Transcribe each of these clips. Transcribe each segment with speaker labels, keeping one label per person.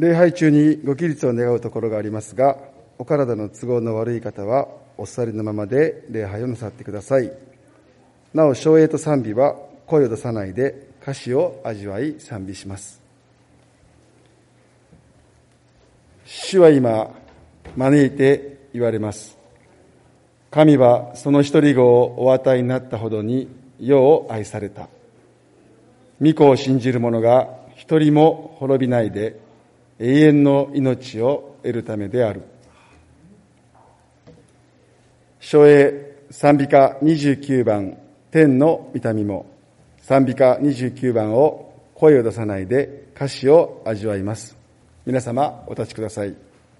Speaker 1: 礼拝中にご起立を願うところがありますが、お体の都合の悪い方はお座りのままで礼拝をなさってください。なお、唱詠と賛美は声を出さないで歌詞を味わい賛美します。主は今招いて言われます。神はその一人子をお与えになったほどに世を愛された。御子を信じる者が一人も滅びないで永遠の命を得るためである。唱詠賛美歌29番天の御霊も、賛美歌29番を声を出さないで歌詞を味わいます。皆様お立ちください。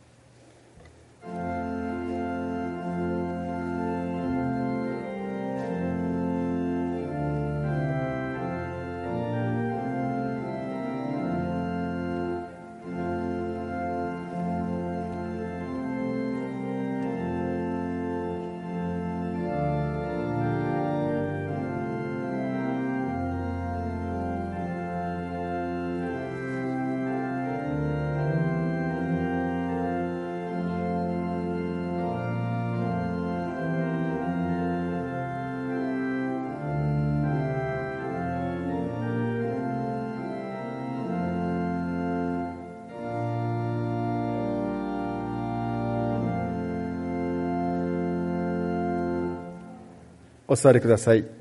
Speaker 1: お座りください。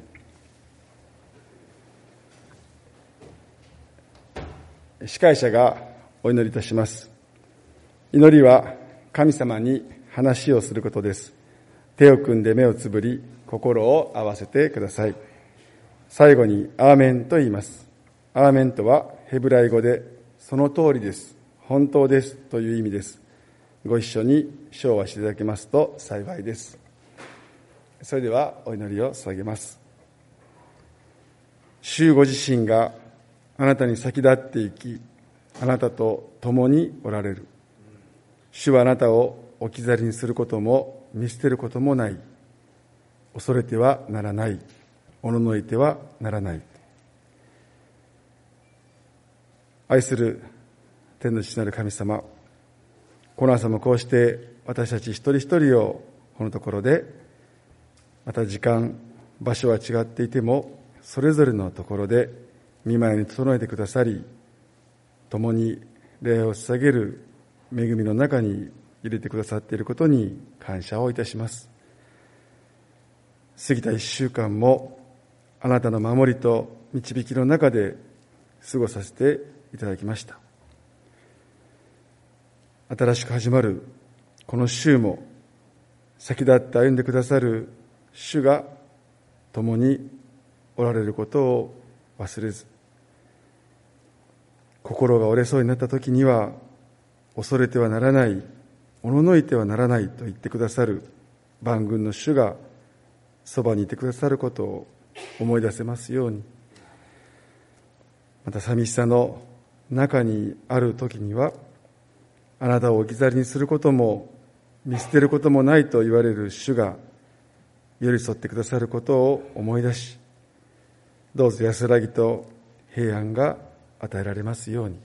Speaker 1: 司会者がお祈りいたします。祈りは神様に話をすることです。手を組んで目をつぶり、心を合わせてください。最後にアーメンと言います。アーメンとはヘブライ語でその通りです、本当ですという意味です。ご一緒に唱和していただけますと幸いです。それではお祈りを捧げます。主ご自身があなたに先立っていき、あなたと共におられる。主はあなたを置き去りにすることも見捨てることもない。恐れてはならない。おののいてはならない。愛する天の父なる神様、この朝もこうして私たち一人一人をこのところで、また時間、場所は違っていても、それぞれのところで御前に整えてくださり、共に礼を捧げる恵みの中に入れてくださっていることに感謝をいたします。過ぎた1週間もあなたの守りと導きの中で過ごさせていただきました。新しく始まるこの週も、先立って歩んでくださる主が共におられることを忘れず、心が折れそうになった時には、恐れてはならない、おののいてはならないと言ってくださる万軍の主がそばにいてくださることを思い出せますように、また寂しさの中にある時には、あなたを置き去りにすることも見捨てることもないと言われる主が寄り添ってくださることを思い出し、どうぞ安らぎと平安が与えられますように。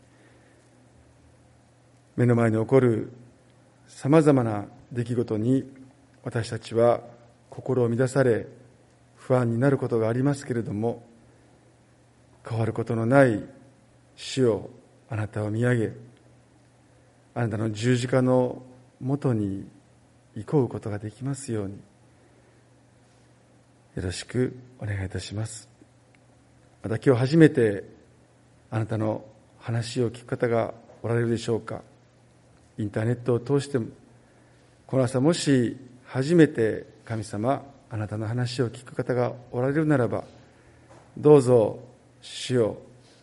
Speaker 1: 目の前に起こるさまざまな出来事に私たちは心を乱され不安になることがありますけれども、変わることのない主よ、あなたを見上げ、あなたの十字架のもとに憩うことができますように、よろしくお願いいたします。また今日初めてあなたの話を聞く方がおられるでしょうか。インターネットを通しても、この朝もし初めて神様、あなたの話を聞く方がおられるならば、どうぞ主よ、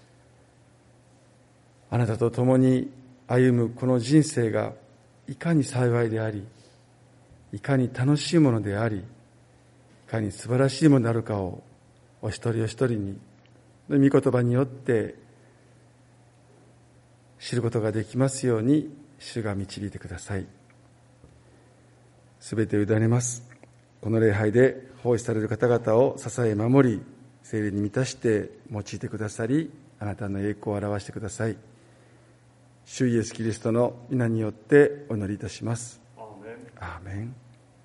Speaker 1: あなたと共に歩むこの人生がいかに幸いであり、いかに楽しいものであり、いかに素晴らしいものであるかをお一人お一人に御言葉によって知ることができますように主が導いてください。すべてを委ねます。この礼拝で奉仕される方々を支え守り、聖霊に満たして用いてくださり、あなたの栄光を表してください。 主イエスキリストの皆によってお祈りいたします。
Speaker 2: アーメン。
Speaker 1: アーメン。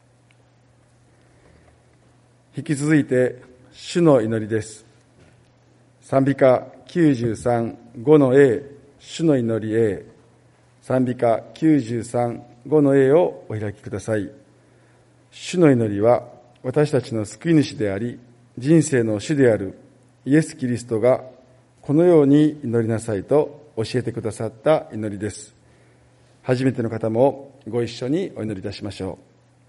Speaker 1: 引き続いて主の祈りです。賛美歌93、5の A、主の祈り A、賛美歌93、5の A をお開きください。主の祈りは私たちの救い主であり、人生の主であるイエス・キリストがこのように祈りなさいと教えてくださった祈りです。初めての方もご一緒にお祈りいたしましょう。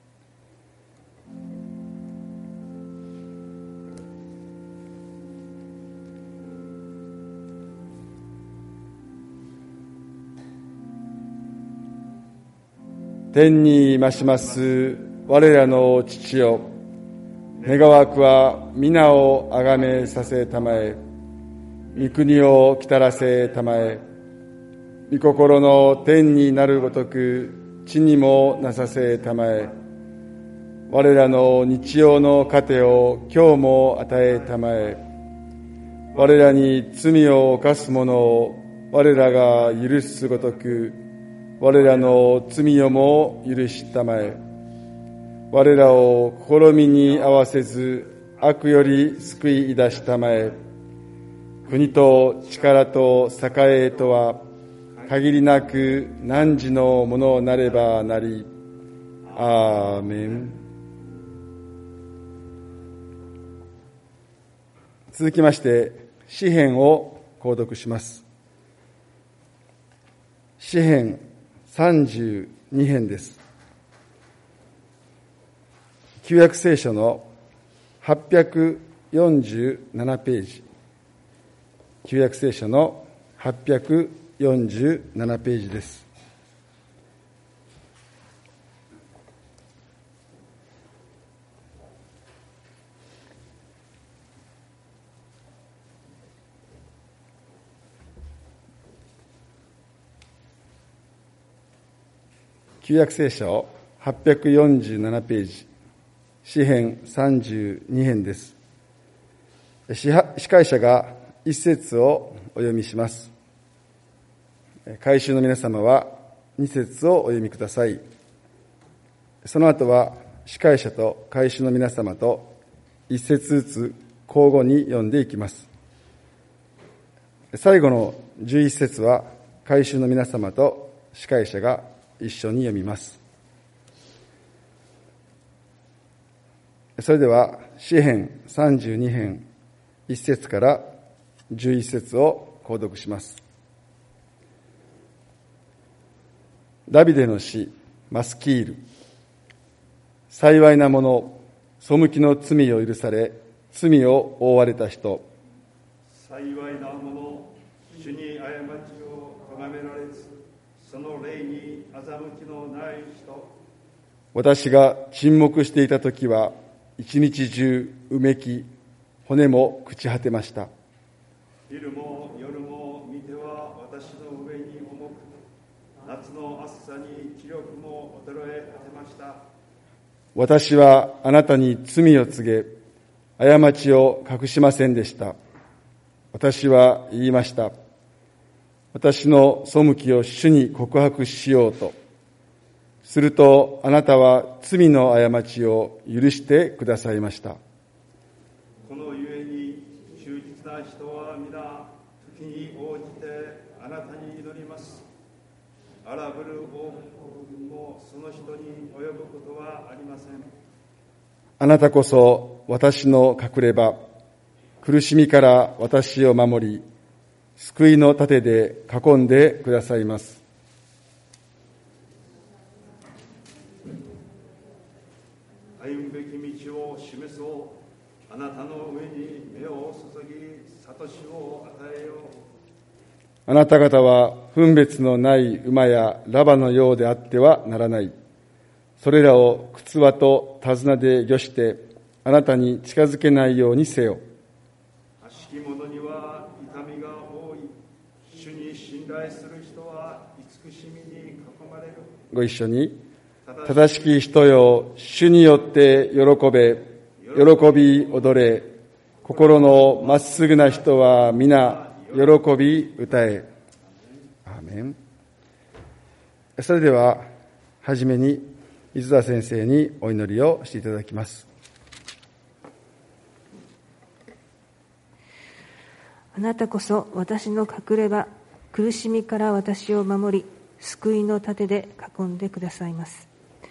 Speaker 1: 天に増します我らの父よ、願わくは皆をあがめさせたまえ、御国を来たらせたまえ、御心の天になるごとく地にもなさせたまえ、我らの日曜の糧を今日も与えたまえ、我らに罪を犯す者を我らが許すごとく我らの罪をも許したまえ、我らを試みに合わせず悪より救い出したまえ、国と力と栄えとは限りなく汝のものなればなり。アーメン。続きまして詩編を購読します。詩編32編です。旧約聖書の847ページ、旧約聖書の847ページです。旧約聖書847ページ、詩編32編です。司会者が一節をお読みします。改宗の皆様は二節をお読みください。その後は司会者と改宗の皆様と一節ずつ交互に読んでいきます。最後の11節は改宗の皆様と司会者が一緒に読みます。それでは詩編32編1節から11節を購読します。ダビデの詩マスキール。幸いなもの、背きの罪を許され罪を負われた人。
Speaker 2: 幸いなもの、主に過ちを咎められずその霊に欺きのない人。
Speaker 1: 私が沈黙していたときは一日中うめき、骨も朽ち果てました。
Speaker 2: 昼も夜も見ては私の上に重く、夏の暑さに気力も衰え果てました。
Speaker 1: 私はあなたに罪を告げ、過ちを隠しませんでした。私は言いました。私の背きを主に告白しようと。するとあなたは罪の過ちを許してくださいました。
Speaker 2: このゆえに忠実な人は皆時に応じてあなたに祈ります。荒ぶる王国もその人に及ぶことはありません。
Speaker 1: あなたこそ私の隠れ場、苦しみから私を守り、救いの盾で囲んでくださいます。
Speaker 2: 歩むべき道を示そう。あなたの上に目を注ぎ、悟しを与えよう。
Speaker 1: あなた方は分別のない馬やラバのようであってはならない。それらを靴輪と手綱で御して、あなたに近づけないようにせよ。
Speaker 2: 悪しき者には痛みが多い。主に信頼する人は慈しみに囲まれる。
Speaker 1: ご一緒に。正しき人よ、主によって喜べ、喜び踊れ。心のまっすぐな人は皆喜び歌え。アーメン。 それでははじめに磯田先生にお祈りをしていただきます。
Speaker 3: あなたこそ私の隠れ場、苦しみから私を守り、救いの盾で囲んでくださいます。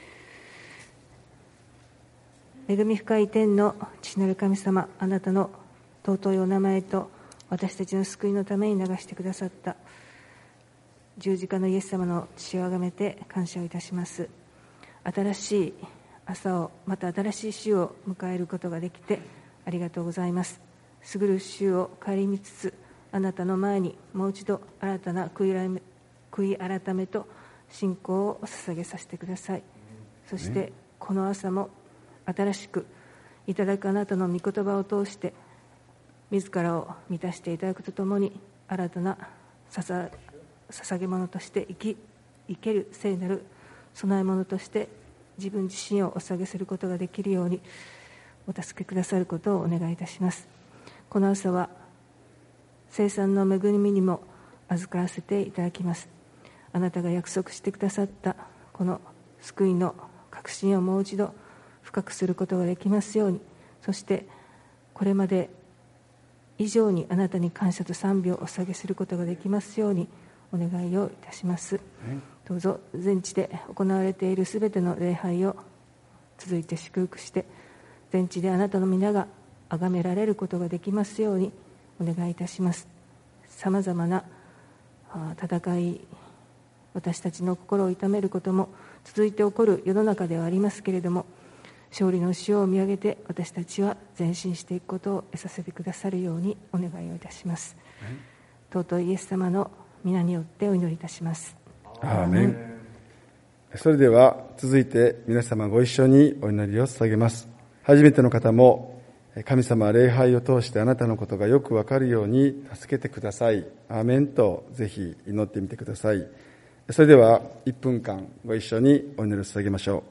Speaker 3: 恵み深い天の父なる神様、あなたの尊いお名前と私たちの救いのために流してくださった十字架のイエス様の血をあがめて感謝をいたします。新しい朝を、また新しい週を迎えることができてありがとうございます。過ぐる週を顧みつつ、あなたの前にもう一度新たな悔い改めと信仰を捧げさせてください。そしてこの朝も新しくいただくあなたの御言葉を通して自らを満たしていただくとともに、新たな捧げ物として生ける聖なる供え物として自分自身をお捧げすることができるようにお助けくださることをお願いいたします。この朝は聖餐の恵みにも預からせていただきます。あなたが約束してくださったこの救いの確信をもう一度深くすることができますように、そしてこれまで以上にあなたに感謝と賛美をお捧げすることができますようにお願いをいたします。どうぞ全地で行われているすべての礼拝を続いて祝福して、全地であなたの皆が崇められることができますようにお願いいたします。さまざまな戦い、私たちの心を痛めることも続いて起こる世の中ではありますけれども、勝利の主を見上げて私たちは前進していくことを得させてくださるようにお願いをいたします。尊いイエス様の皆によってお祈りいたします。
Speaker 1: アーメン。それでは続いて皆様ご一緒にお祈りを捧げます。初めての方も、神様は礼拝を通してあなたのことがよくわかるように助けてください。アーメンとぜひ祈ってみてください。それでは1分間ご一緒にお祈りを捧げましょう。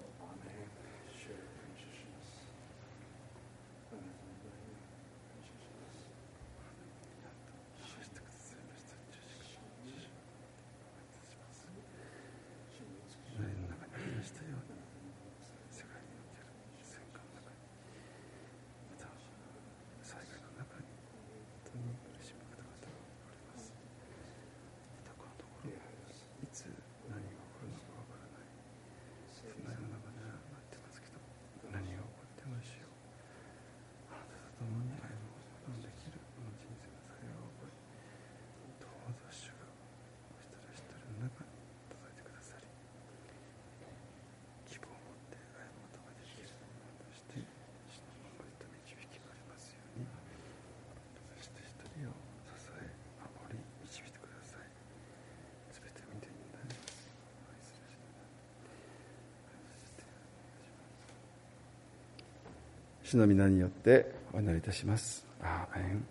Speaker 1: 主の皆によってお祈りいたします。アーメン。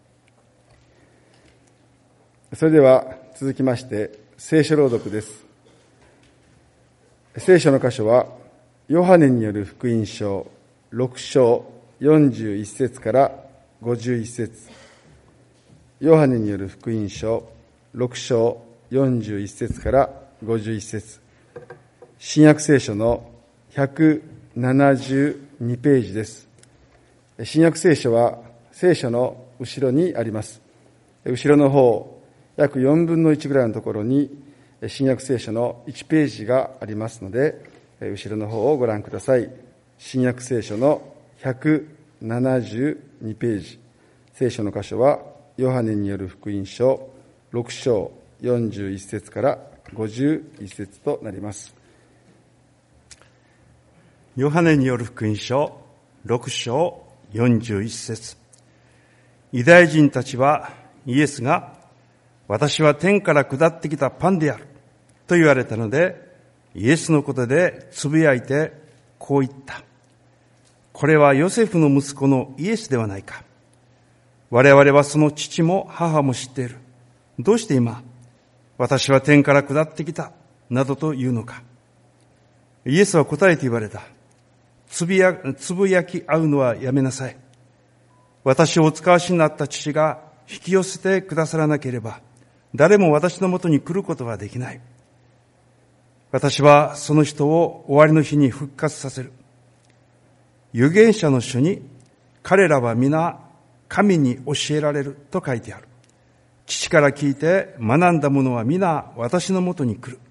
Speaker 1: それでは続きまして聖書朗読です。聖書の箇所はヨハネによる福音書6章41節から51節、ヨハネによる福音書6章41節から51節、新約聖書の172ページです。新約聖書は聖書の後ろにあります。後ろの方、約4分の1ぐらいのところに新約聖書の1ページがありますので、後ろの方をご覧ください。新約聖書の172ページ、聖書の箇所はヨハネによる福音書6章41節から51節となります。
Speaker 2: ヨハネによる福音書6章41節、ユダヤ人たちはイエスが私は天から下ってきたパンであると言われたので、イエスのことでつぶやいてこう言った。これはヨセフの息子のイエスではないか。我々はその父も母も知っている。どうして今私は天から下ってきたなどと言うのか。イエスは答えて言われた。つぶやき合うのはやめなさい。私をお使わしになった父が引き寄せてくださらなければ、誰も私のもとに来ることはできない。
Speaker 4: 私はその人を終わりの日に復活させる。預言者の書に、彼らは皆神に教えられると書いてある。父から聞いて学んだ者は皆私のもとに来る。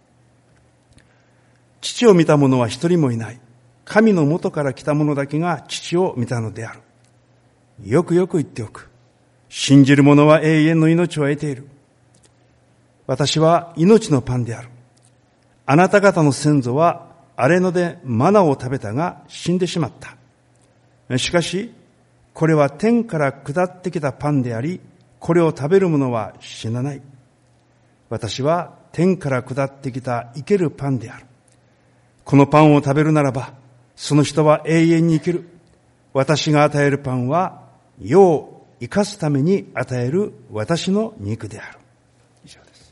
Speaker 4: 父を見た者は一人もいない。神のもとから来た者だけが父を見たのである。よくよく言っておく。信じる者は永遠の命を得ている。私は命のパンである。あなた方の先祖は荒れ野でマナを食べたが死んでしまった。しかし、これは天から下ってきたパンであり、これを食べる者は死なない。私は天から下ってきた生けるパンである。このパンを食べるならば、その人は永遠に生きる。私が与えるパンは、世を生かすために与える私の肉である。以上です。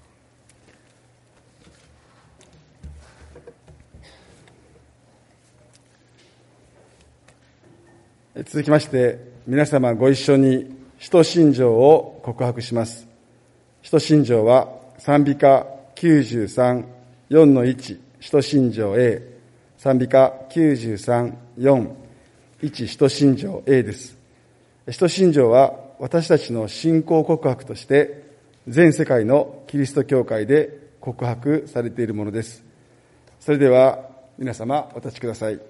Speaker 1: 続きまして、皆様ご一緒に使徒信条を告白します。使徒信条は賛美歌93、4-1、使徒信条 A、賛美歌93、4、1、使徒信条 A です。使徒信条は私たちの信仰告白として全世界のキリスト教会で告白されているものです。それでは皆様お立ちください。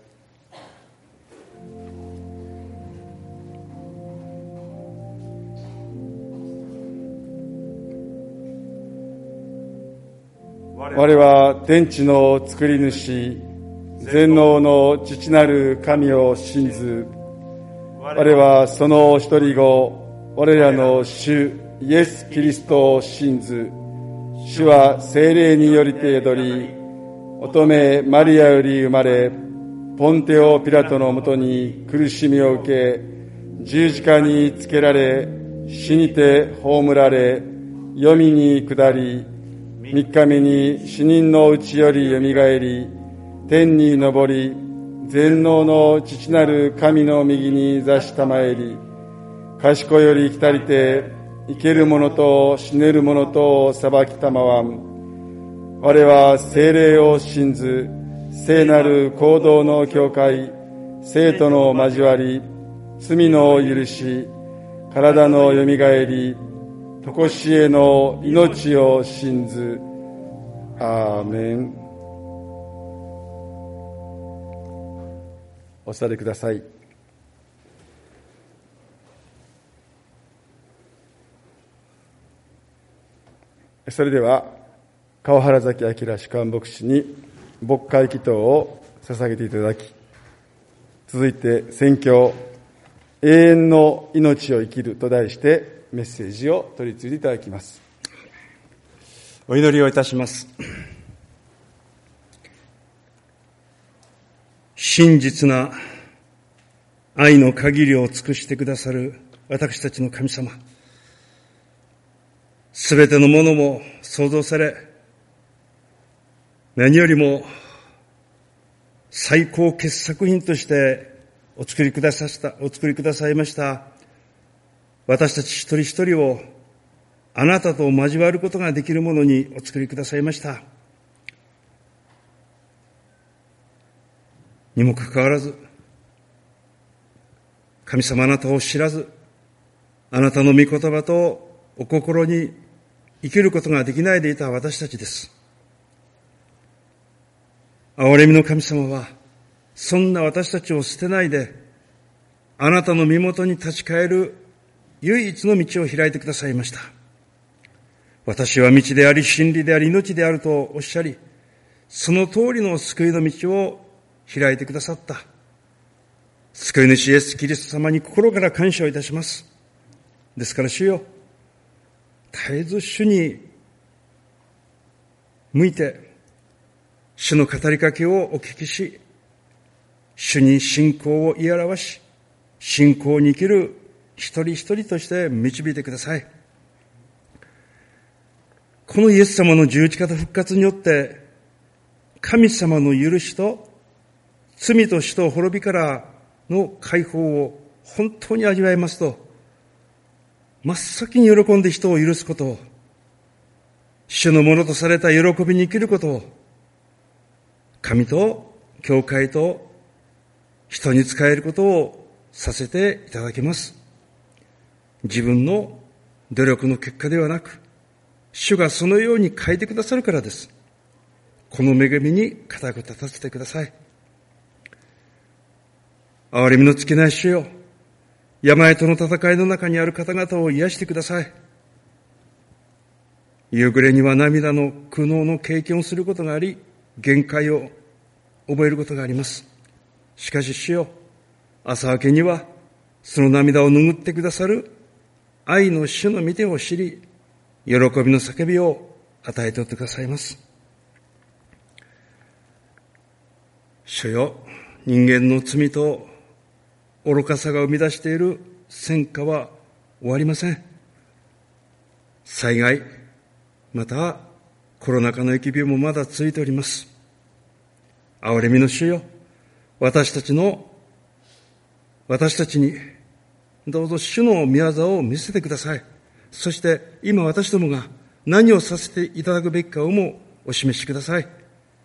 Speaker 1: 我は天地の作り主、全能の父なる神を信ず。我はその一人子、我らの主イエス・キリストを信ず。主は聖霊によりて宿り、乙女マリアより生まれ、ポンテオ・ピラトのもとに苦しみを受け、十字架につけられ、死にて葬られ、黄泉に下り、三日目に死人のうちよりよみがえり、天に昇り、全能の父なる神の右に座したまえり、賢より来たりて、生ける者と死ねる者とを裁きたまわん。我は聖霊を信ず、聖なる行動の教会、生徒の交わり、罪の許し、体のよみがえり、とこしえの命を信ず。アーメン。お座りください。それでは川原崎明主幹牧師に牧会祈祷を捧げていただき、続いて宣教永遠の命を生きると題してメッセージを取り次いでいただきます。
Speaker 4: お祈りをいたします。真実な愛の限りを尽くしてくださる私たちの神様、すべてのものも創造され、何よりも最高傑作品としてお作りくださいました私たち一人一人をあなたと交わることができるものにお作りくださいました。にもかかわらず、神様あなたを知らず、あなたの御言葉とお心に生きることができないでいた私たちです。憐れみの神様は、そんな私たちを捨てないで、あなたの身元に立ち返る唯一の道を開いてくださいました。私は道であり、真理であり、命であるとおっしゃり、その通りの救いの道を開いてくださった。救い主イエス・キリスト様に心から感謝をいたします。ですから主よ、絶えず主に向いて、主の語りかけをお聞きし、主に信仰を言い表し、信仰に生きる一人一人として導いてください。このイエス様の十字架と復活によって、神様の許しと罪と死と滅びからの解放を本当に味わいますと、真っ先に喜んで人を許すことを、主のものとされた喜びに生きることを、 神と教会と人に仕えることをさせていただきます。自分の努力の結果ではなく、主がそのように書いてくださるからです。この恵みに固く立たせてください。憐れみの尽きない主よ、病との戦いの中にある方々を癒してください。夕暮れには涙の苦悩の経験をすることがあり、限界を覚えることがあります。しかし主よ、朝明けにはその涙を拭ってくださる愛の主の御手を知り、喜びの叫びを与えておってくださいます。主よ、人間の罪と愚かさが生み出している戦火は終わりません。災害、またコロナ禍の疫病もまだ続いております。憐れみの主よ、私たちにどうぞ主の御業を見せてください。そして今私どもが何をさせていただくべきかをもお示しください。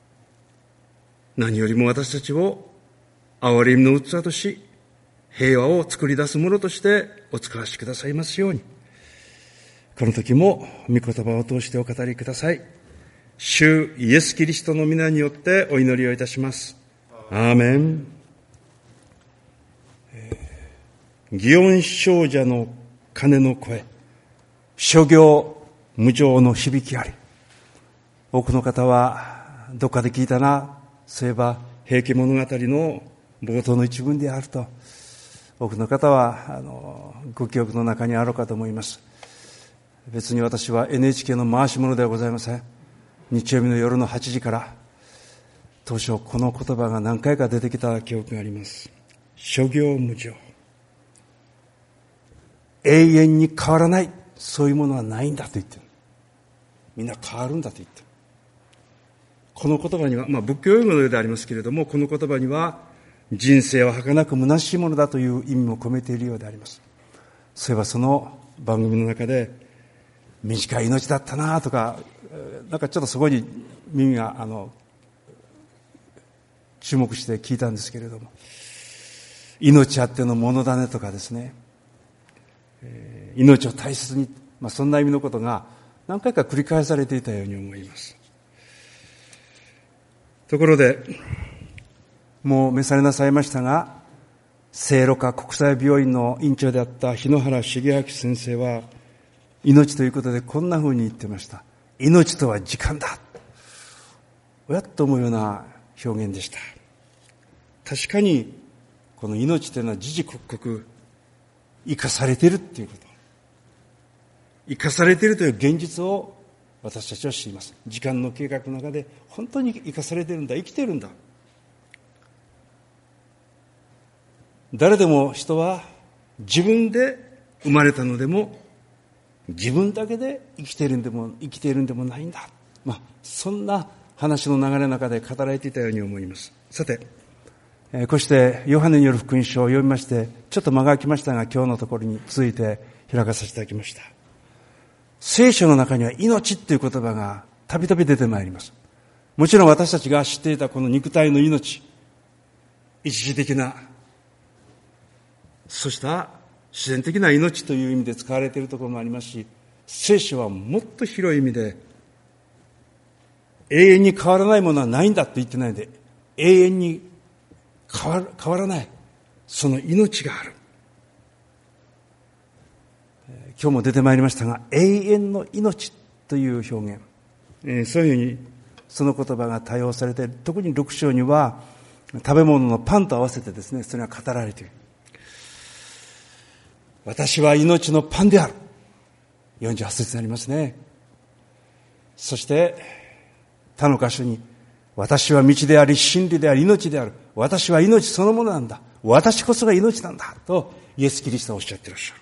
Speaker 4: 何よりも私たちを憐れみの器とし、平和を作り出すものとしてお使わしくださいますように。この時も御言葉を通してお語りください。主イエスキリストの皆によってお祈りをいたします。アーメン。祇園精舎の鐘の声、諸行無常の響きあり。多くの方はどっかで聞いたな、そういえば平家物語の冒頭の一文であると、多くの方はご記憶の中にあるかと思います。別に私は NHK の回し物ではございません。日曜日の夜の8時から当初この言葉が何回か出てきた記憶があります。諸行無常、永遠に変わらない、そういうものはないんだと言ってる。みんな変わるんだと言ってる。この言葉には、仏教用語のようでありますけれども、この言葉には人生は儚く虚しいものだという意味も込めているようであります。そういえばその番組の中で短い命だったなとか、なんかちょっとそこに耳が注目して聞いたんですけれども、命あってのものだねとかですね、命を大切に、そんな意味のことが何回か繰り返されていたように思います。ところで、もう召されなさいましたが、聖路加国際病院の院長であった日野原重明先生は、命ということでこんな風に言ってました。命とは時間だ。おやっと思うような表現でした。確かにこの命というのは時々刻々生かされているっていうこと、生かされているという現実を私たちは知ります。時間の計画の中で本当に生かされているんだ、生きているんだ。誰でも人は自分で生まれたのでも自分だけで生きているんでもないんだ。そんな話の流れの中で語られていたように思います。さて、こうしてヨハネによる福音書を読みまして、ちょっと間が空きましたが、今日のところに続いて開かさせていただきました。聖書の中には命という言葉がたびたび出てまいります。もちろん私たちが知っていたこの肉体の命、一時的な、そうした自然的な命という意味で使われているところもありますし、聖書はもっと広い意味で永遠に変わらないものはないんだと言ってないので、永遠に変わらないその命がある。今日も出てまいりましたが、永遠の命という表現、そういうふうにその言葉が多用されている。特に6章には食べ物のパンと合わせてですね、それが語られている。私は命のパンである。48節になりますね。そして他の箇所に、私は道であり真理であり命である。私は命そのものなんだ。私こそが命なんだとイエス・キリストはおっしゃっていらっしゃる。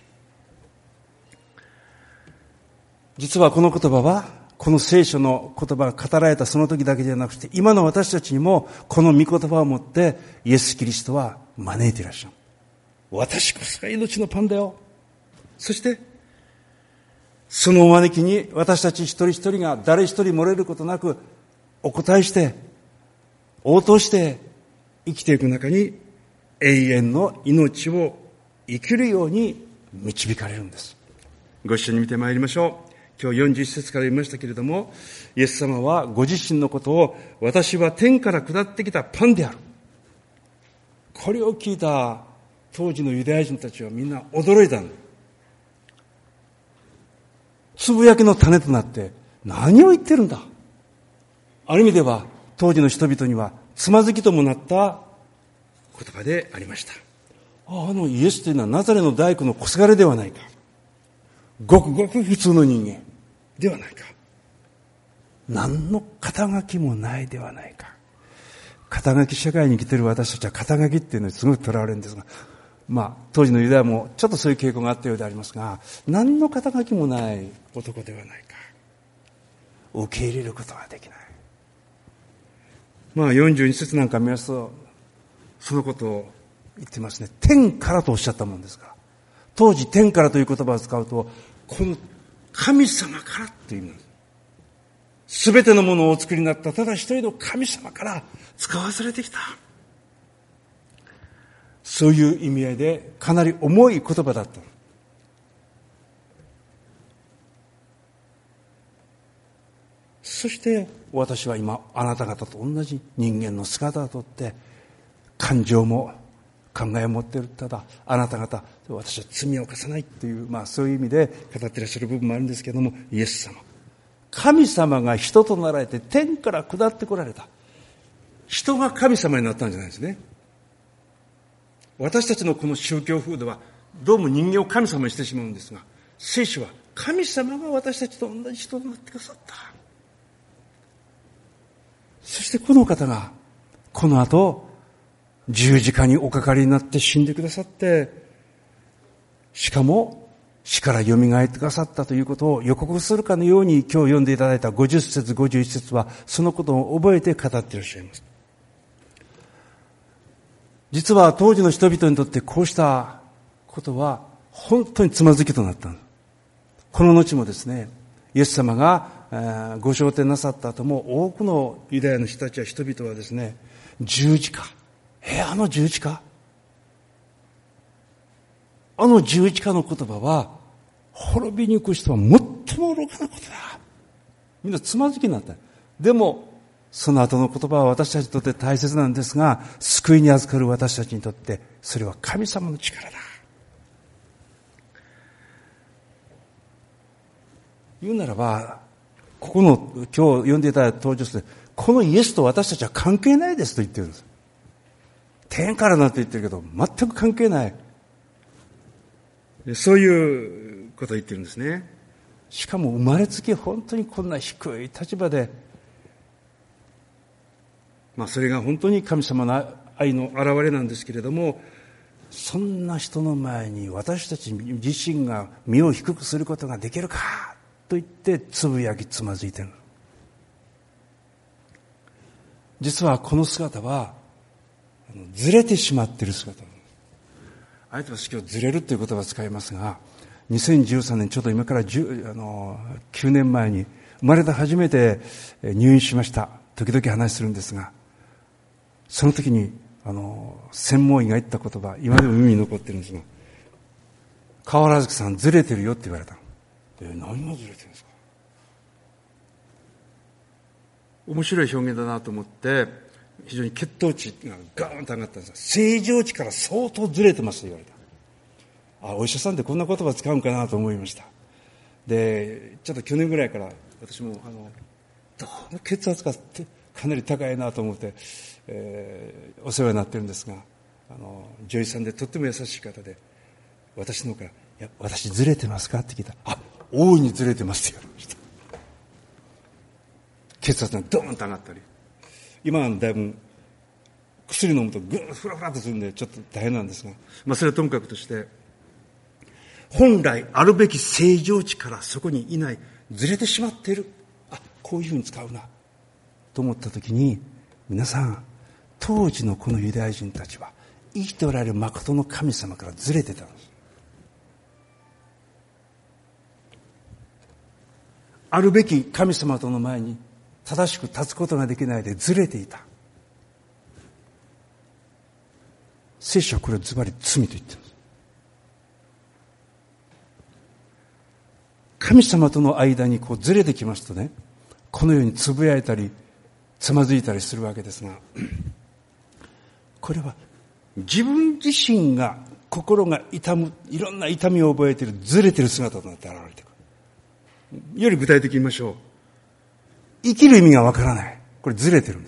Speaker 4: 実はこの言葉は、この聖書の言葉が語られたその時だけではなくて、今の私たちにもこの御言葉を持ってイエス・キリストは招いていらっしゃる。私こそが命のパンだよ。そしてそのお招きに私たち一人一人が誰一人漏れることなくお答えして、 応答して生きていく中に永遠の命を生きるように導かれるんです。ご一緒に見てまいりましょう。今日41節から言いましたけれども、イエス様はご自身のことを、私は天から下ってきたパンである。これを聞いた当時のユダヤ人たちはみんな驚いたんだ。つぶやきの種となって何を言ってるんだ。ある意味では当時の人々にはつまずきともなった言葉でありました。イエスというのはナザレの大工の小せがれではないか。ごくごく普通の人間ではないか。何の肩書きもないではないか。肩書き社会に生きている私たちは肩書きっていうのにすごくとらわれるんですが、当時のユダヤもちょっとそういう傾向があったようでありますが、何の肩書きもない男ではないか。受け入れることができない。42節なんか見ますと、そのことを言ってますね。天からとおっしゃったもんですから。当時天からという言葉を使うと、この神様からという意味なんです。すべてのものをお作りになったただ一人の神様から使わされてきた。そういう意味合いでかなり重い言葉だった。そして私は今あなた方と同じ人間の姿をとって感情も考えを持っている。ただあなた方私は罪を犯さないという、そういう意味で語っていらっしゃる部分もあるんですけれども、イエス様、神様が人となられて天から下ってこられた。人が神様になったんじゃないですね。私たちのこの宗教風土はどうも人間を神様にしてしまうんですが、聖書は神様が私たちと同じ人となってくださった。そしてこの方がこの後十字架におかかりになって死んでくださって、しかも死から蘇ってくださったということを予告するかのように、今日読んでいただいた50節51節はそのことを覚えて語っていらっしゃいます。実は当時の人々にとってこうしたことは本当につまずきとなった。この後もですね、イエス様がご昇天なさった後も多くのユダヤの人たちや人々はですね、十字架、あの十字架、あの十字架の言葉は滅びに行く人は最も愚かなことだ。みんなつまずきになった。でもその後の言葉は私たちにとって大切なんですが、救いに預かる私たちにとってそれは神様の力だ。言うならば、ここの今日読んでいただいた登場して、このイエスと私たちは関係ないですと言ってるんです。天からなんて言ってるけど全く関係ない、そういうことを言ってるんですね。しかも生まれつき本当にこんな低い立場で、それが本当に神様の愛の表れなんですけれども、そんな人の前に私たち自身が身を低くすることができるかと言ってつぶやきつまずいている。実はこの姿はずれてしまっている姿。あえて私今日ずれるという言葉を使いますが、2013年ちょうど今から9年前に生まれて初めて入院しました。時々話するんですが、その時に専門医が言った言葉、今でも耳に残ってるんですが、河原月さんずれてるよって言われた。何がずれてるんですか。面白い表現だなと思って非常に血糖値がガーンと上がったんですが、正常値から相当ずれてますと言われた。お医者さんってこんな言葉使うんかなと思いました。でちょっと去年ぐらいから私もどうも血圧がかなり高いなと思って、お世話になってるんですが、女医さんでとっても優しい方で、私の方から「いや私ずれてますか?」って聞いたら「大いにずれてます」って言われました。血圧がドーンと上がったり、今はだいぶ薬飲むとぐーっとフラフラとするんでちょっと大変なんですが、それはともかくとして、本来あるべき正常値からそこにいない、ずれてしまっている、こういうふうに使うなと思ったときに、皆さん当時のこのユダヤ人たちは生きておられる誠の神様からずれてたんです。あるべき神様との前に正しく立つことができないでずれていた。 聖書はこれをズバリ罪と言っています。神様との間にずれてきますとね、このようにつぶやいたりつまずいたりするわけですが、これは自分自身が心が痛む、いろんな痛みを覚えている、ずれている姿となって現れてくる。より具体的に言いましょう。生きる意味がわからない。これずれてるんです。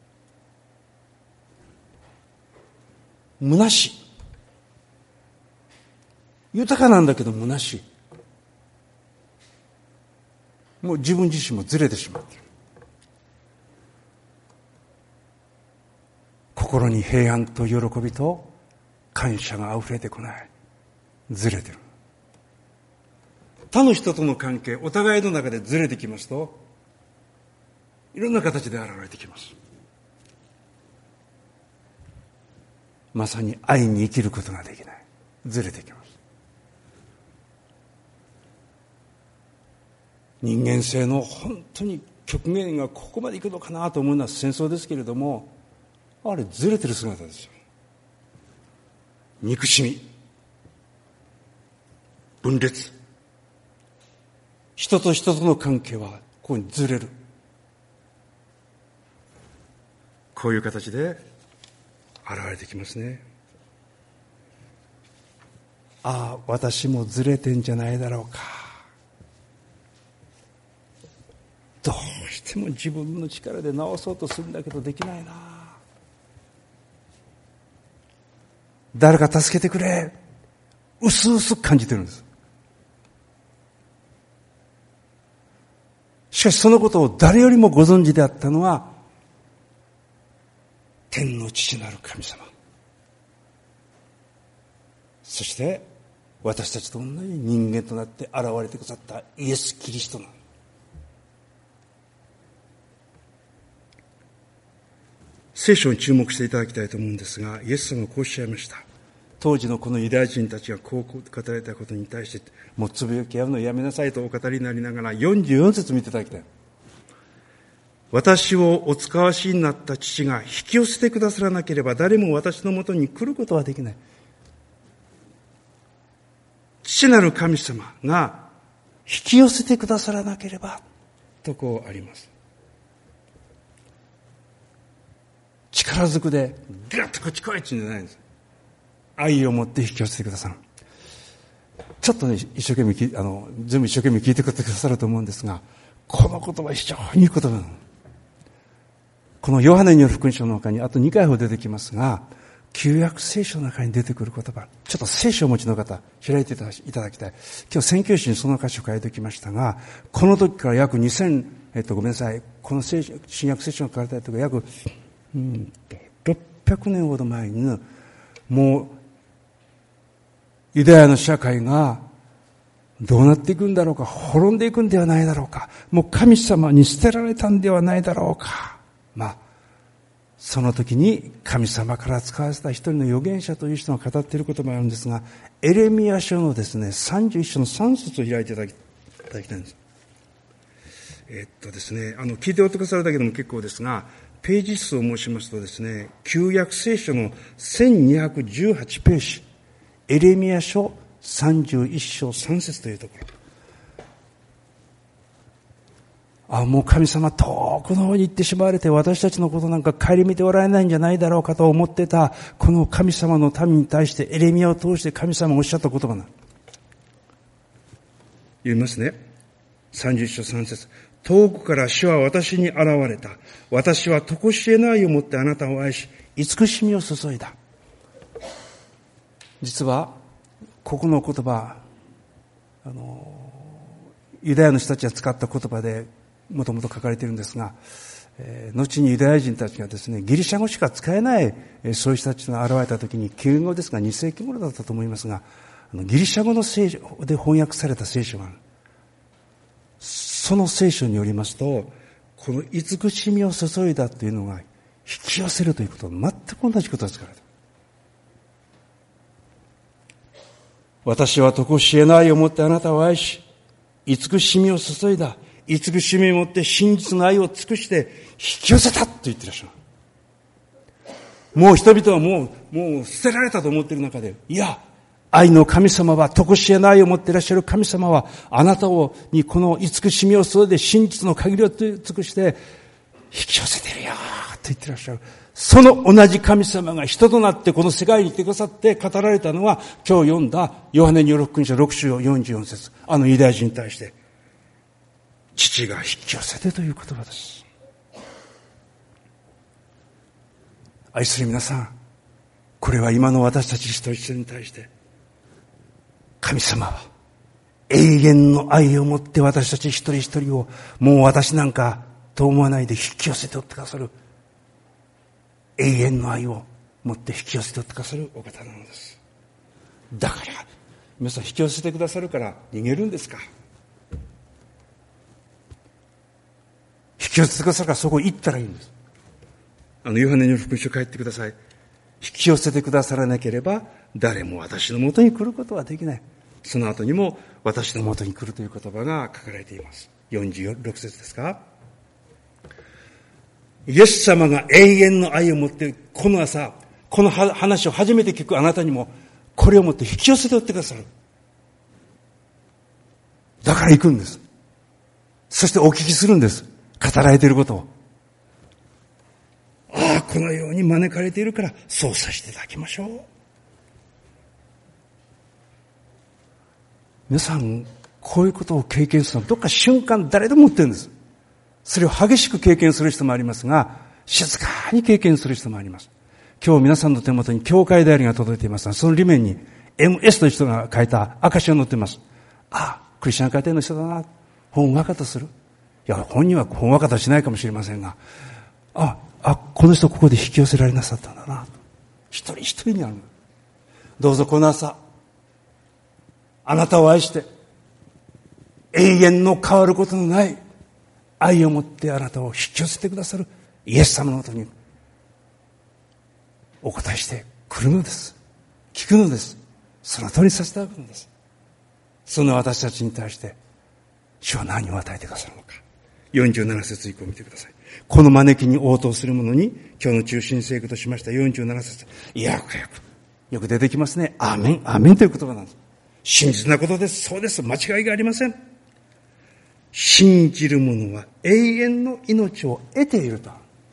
Speaker 4: 虚しい。豊かなんだけど虚しい。もう自分自身もずれてしまっている。心に平安と喜びと感謝があふれてこない。ずれてる。他の人との関係、お互いの中でずれてきますと、いろんな形で現れてきます。まさに愛に生きることができない。ずれてきます。人間性の本当に極限がここまで行くのかなと思うのは戦争ですけれども、あれずれてる姿ですよ。憎しみ、分裂、人と人との関係はここにずれる。こういう形で現れてきますね。ああ、私もずれてんじゃないだろうか。どうしても自分の力で直そうとするんだけどできないな。誰か助けてくれ。うすうす感じてるんです。しかしそのことを誰よりもご存知であったのは天の父なる神様。そして私たちと同じ人間となって現れてくださったイエス・キリストなの。聖書に注目していただきたいと思うんですが、イエス様はこうおっしゃいました。当時のこのユダヤ人たちがこう語られたことに対して、もうつぶやき合うのをやめなさいとお語りになりながら、44節見ていただきたい。私をお使わしになった父が引き寄せてくださらなければ誰も私のもとに来ることはできない。父なる神様が引き寄せてくださらなければとこうあります。力ずくでガッとこっち来いって言うんじゃないんです。愛を持って引き寄せてくださる。ちょっとね、一生懸命全部一生懸命聞いてくださると思うんですが、この言葉は非常にいい言葉なの。このヨハネによる福音書の中にあと2回ほど出てきますが、旧約聖書の中に出てくる言葉、ちょっと聖書をお持ちの方開いていただきたい。今日宣教師にその箇所を書いておきましたが、この時から約2000、ごめんなさい、この新約聖書が書かれた時は約600年ほど前に、もうユダヤの社会がどうなっていくんだろうか、滅んでいくんではないだろうか、もう神様に捨てられたんではないだろうか。その時に神様から使わせた一人の預言者という人が語っている言葉があるんですが、エレミヤ書のですね、31章の3節を開いていただきたいんです。ですね、聞いておいてくださるだけでも結構ですが、ページ数を申しますとですね、旧約聖書の1218ページ、エレミヤ書31章3節というところ。もう神様遠くの方に行ってしまわれて、私たちのことなんか顧みておられないんじゃないだろうかと思ってた、この神様の民に対してエレミヤを通して神様がおっしゃった言葉な。言いますね。31章3節。遠くから主は私に現れた。私は常しえの愛をもってあなたを愛し、慈しみを注いだ。実は、ここの言葉、ユダヤの人たちが使った言葉で、もともと書かれているんですが、後にユダヤ人たちがですね、ギリシャ語しか使えない、そういう人たちが現れた時に、旧語ですが2世紀頃だったと思いますが、ギリシャ語の聖書で翻訳された聖書がある。その聖書によりますと、この慈しみを注いだというのが、引き寄せるということと全く同じことが使われている。私は常しえの愛をもってあなたを愛し、慈しみを注いだ。慈しみをもって真実の愛を尽くして引き寄せたと言ってらっしゃる。 もう人々はもう捨てられたと思っている中で、いや、愛の神様は、常しえの愛を持っていらっしゃる神様は、あなたにこの慈しみを注いで真実の限りを尽くして引き寄せてるよと言っていらっしゃる。その同じ神様が人となってこの世界に来てくださって語られたのは、今日読んだヨハネによる福音書6章44節、あのユダヤ人に対して父が引き寄せてという言葉です。愛する皆さん、これは今の私たち一人一人に対して、神様は永遠の愛を持って私たち一人一人を、もう私なんかと思わないで引き寄せておってくださる、永遠の愛を持って引き寄せておってくださるお方なのです。だから皆さん、引き寄せてくださるから逃げるんですか？引き寄せてくださるからそこ行ったらいいんです。ヨハネの福音書帰ってください。引き寄せてくださらなければ誰も私のもとに来ることはできない。その後にも私のもとに来るという言葉が書かれています。46節ですか。イエス様が永遠の愛を持って、この朝この話を初めて聞くあなたにもこれを持って引き寄せておってくださる。だから行くんです。そしてお聞きするんです。語られていることを。ああ、このように招かれているからそうさせていただきましょう。皆さん、こういうことを経験するのはどっか瞬間誰でも持ってるんです。それを激しく経験する人もありますが、静かに経験する人もあります。今日皆さんの手元に教会ダイアリーが届いていますが、その裏面に MS という人が書いた証が載っています。ああ、クリスチャン家庭の人だな。ほんわかとする。いや、本人はほんわかとしないかもしれませんが、この人ここで引き寄せられなさったんだな。一人一人にある。どうぞこの朝、あなたを愛して永遠の変わることのない愛を持ってあなたを引き寄せてくださるイエス様のもとにお答えしてくるのです。聞くのです。その通りさせていただくのです。その私たちに対して主は何を与えてくださるのか。47節以降を見てください。この招きに応答する者に今日の中心聖句としました47節。よく出てきますね。アーメン、アーメンという言葉なんです。真実なことです。そうです。間違いがありません。信じる者は永遠の命を得ていると。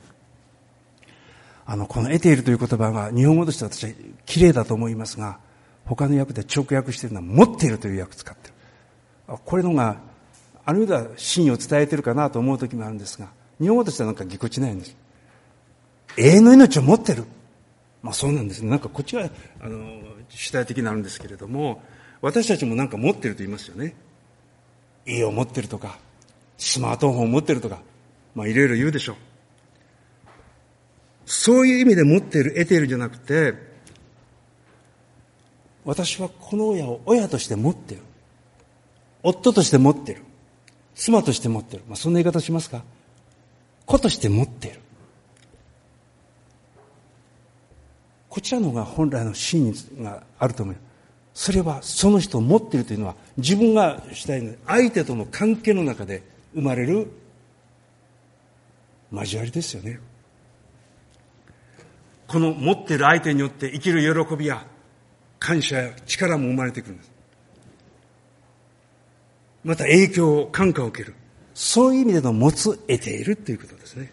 Speaker 4: この得ているという言葉が日本語として私は綺麗だと思いますが、他の訳で直訳しているのは持っているという訳を使っている。これのがある意味では真意を伝えているかなと思う時もあるんですが、日本語としてはなんかぎこちないんです。永遠の命を持っている。そうなんですね。なんかこっちが主体的になるんですけれども、私たちもなんか持っていると言いますよね。家を持っているとか、スマートフォンを持っているとか、いろいろ言うでしょう。そういう意味で持っている、得ているじゃなくて、私はこの親を親として持っている。夫として持っている。妻として持っている。そんな言い方しますか？子として持っている。こちらのが本来の真があると思う。それはその人を持っているというのは自分がしたいの相手との関係の中で生まれる交わりですよね。この持っている相手によって生きる喜びや感謝や力も生まれてくるんです。また影響を感化を受ける。そういう意味での持つ、得ているということですね。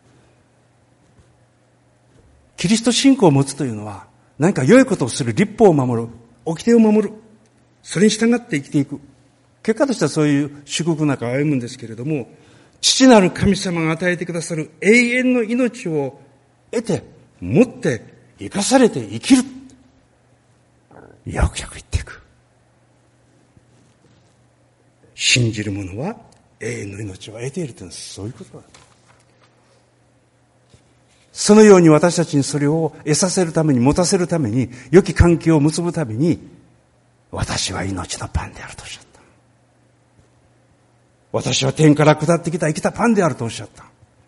Speaker 4: キリスト信仰を持つというのは何か良いことをする、律法を守る、掟を守る、それに従って生きていく。結果としてはそういう祝福の中を歩むんですけれども、父なる神様が与えてくださる永遠の命を得て、持って、生かされて生きる。よく言っていく。信じる者は永遠の命を得ているというのはそういうことだ。そのように私たちにそれを得させるために、持たせるために、良き関係を結ぶために、私は命のパンであるとおっしゃった。私は天から下ってきた生きたパンであるとおっしゃった。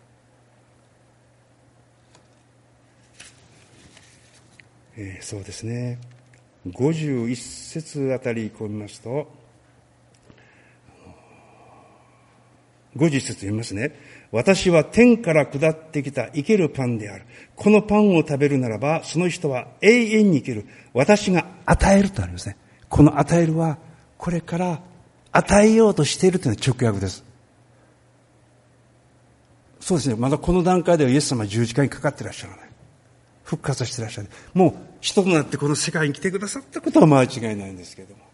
Speaker 4: そうですね。51節あたりこう見ますと、 50節読みますね。私は天から下ってきた生けるパンである。このパンを食べるならば、その人は永遠に生きる。私が与えるとありますね。この与えるは、これから与えようとしているというのは直訳です。そうですね。まだこの段階ではイエス様は十字架にかかってらっしゃらない。復活してらっしゃる。もう人となってこの世界に来てくださったことは間違いないんですけれども。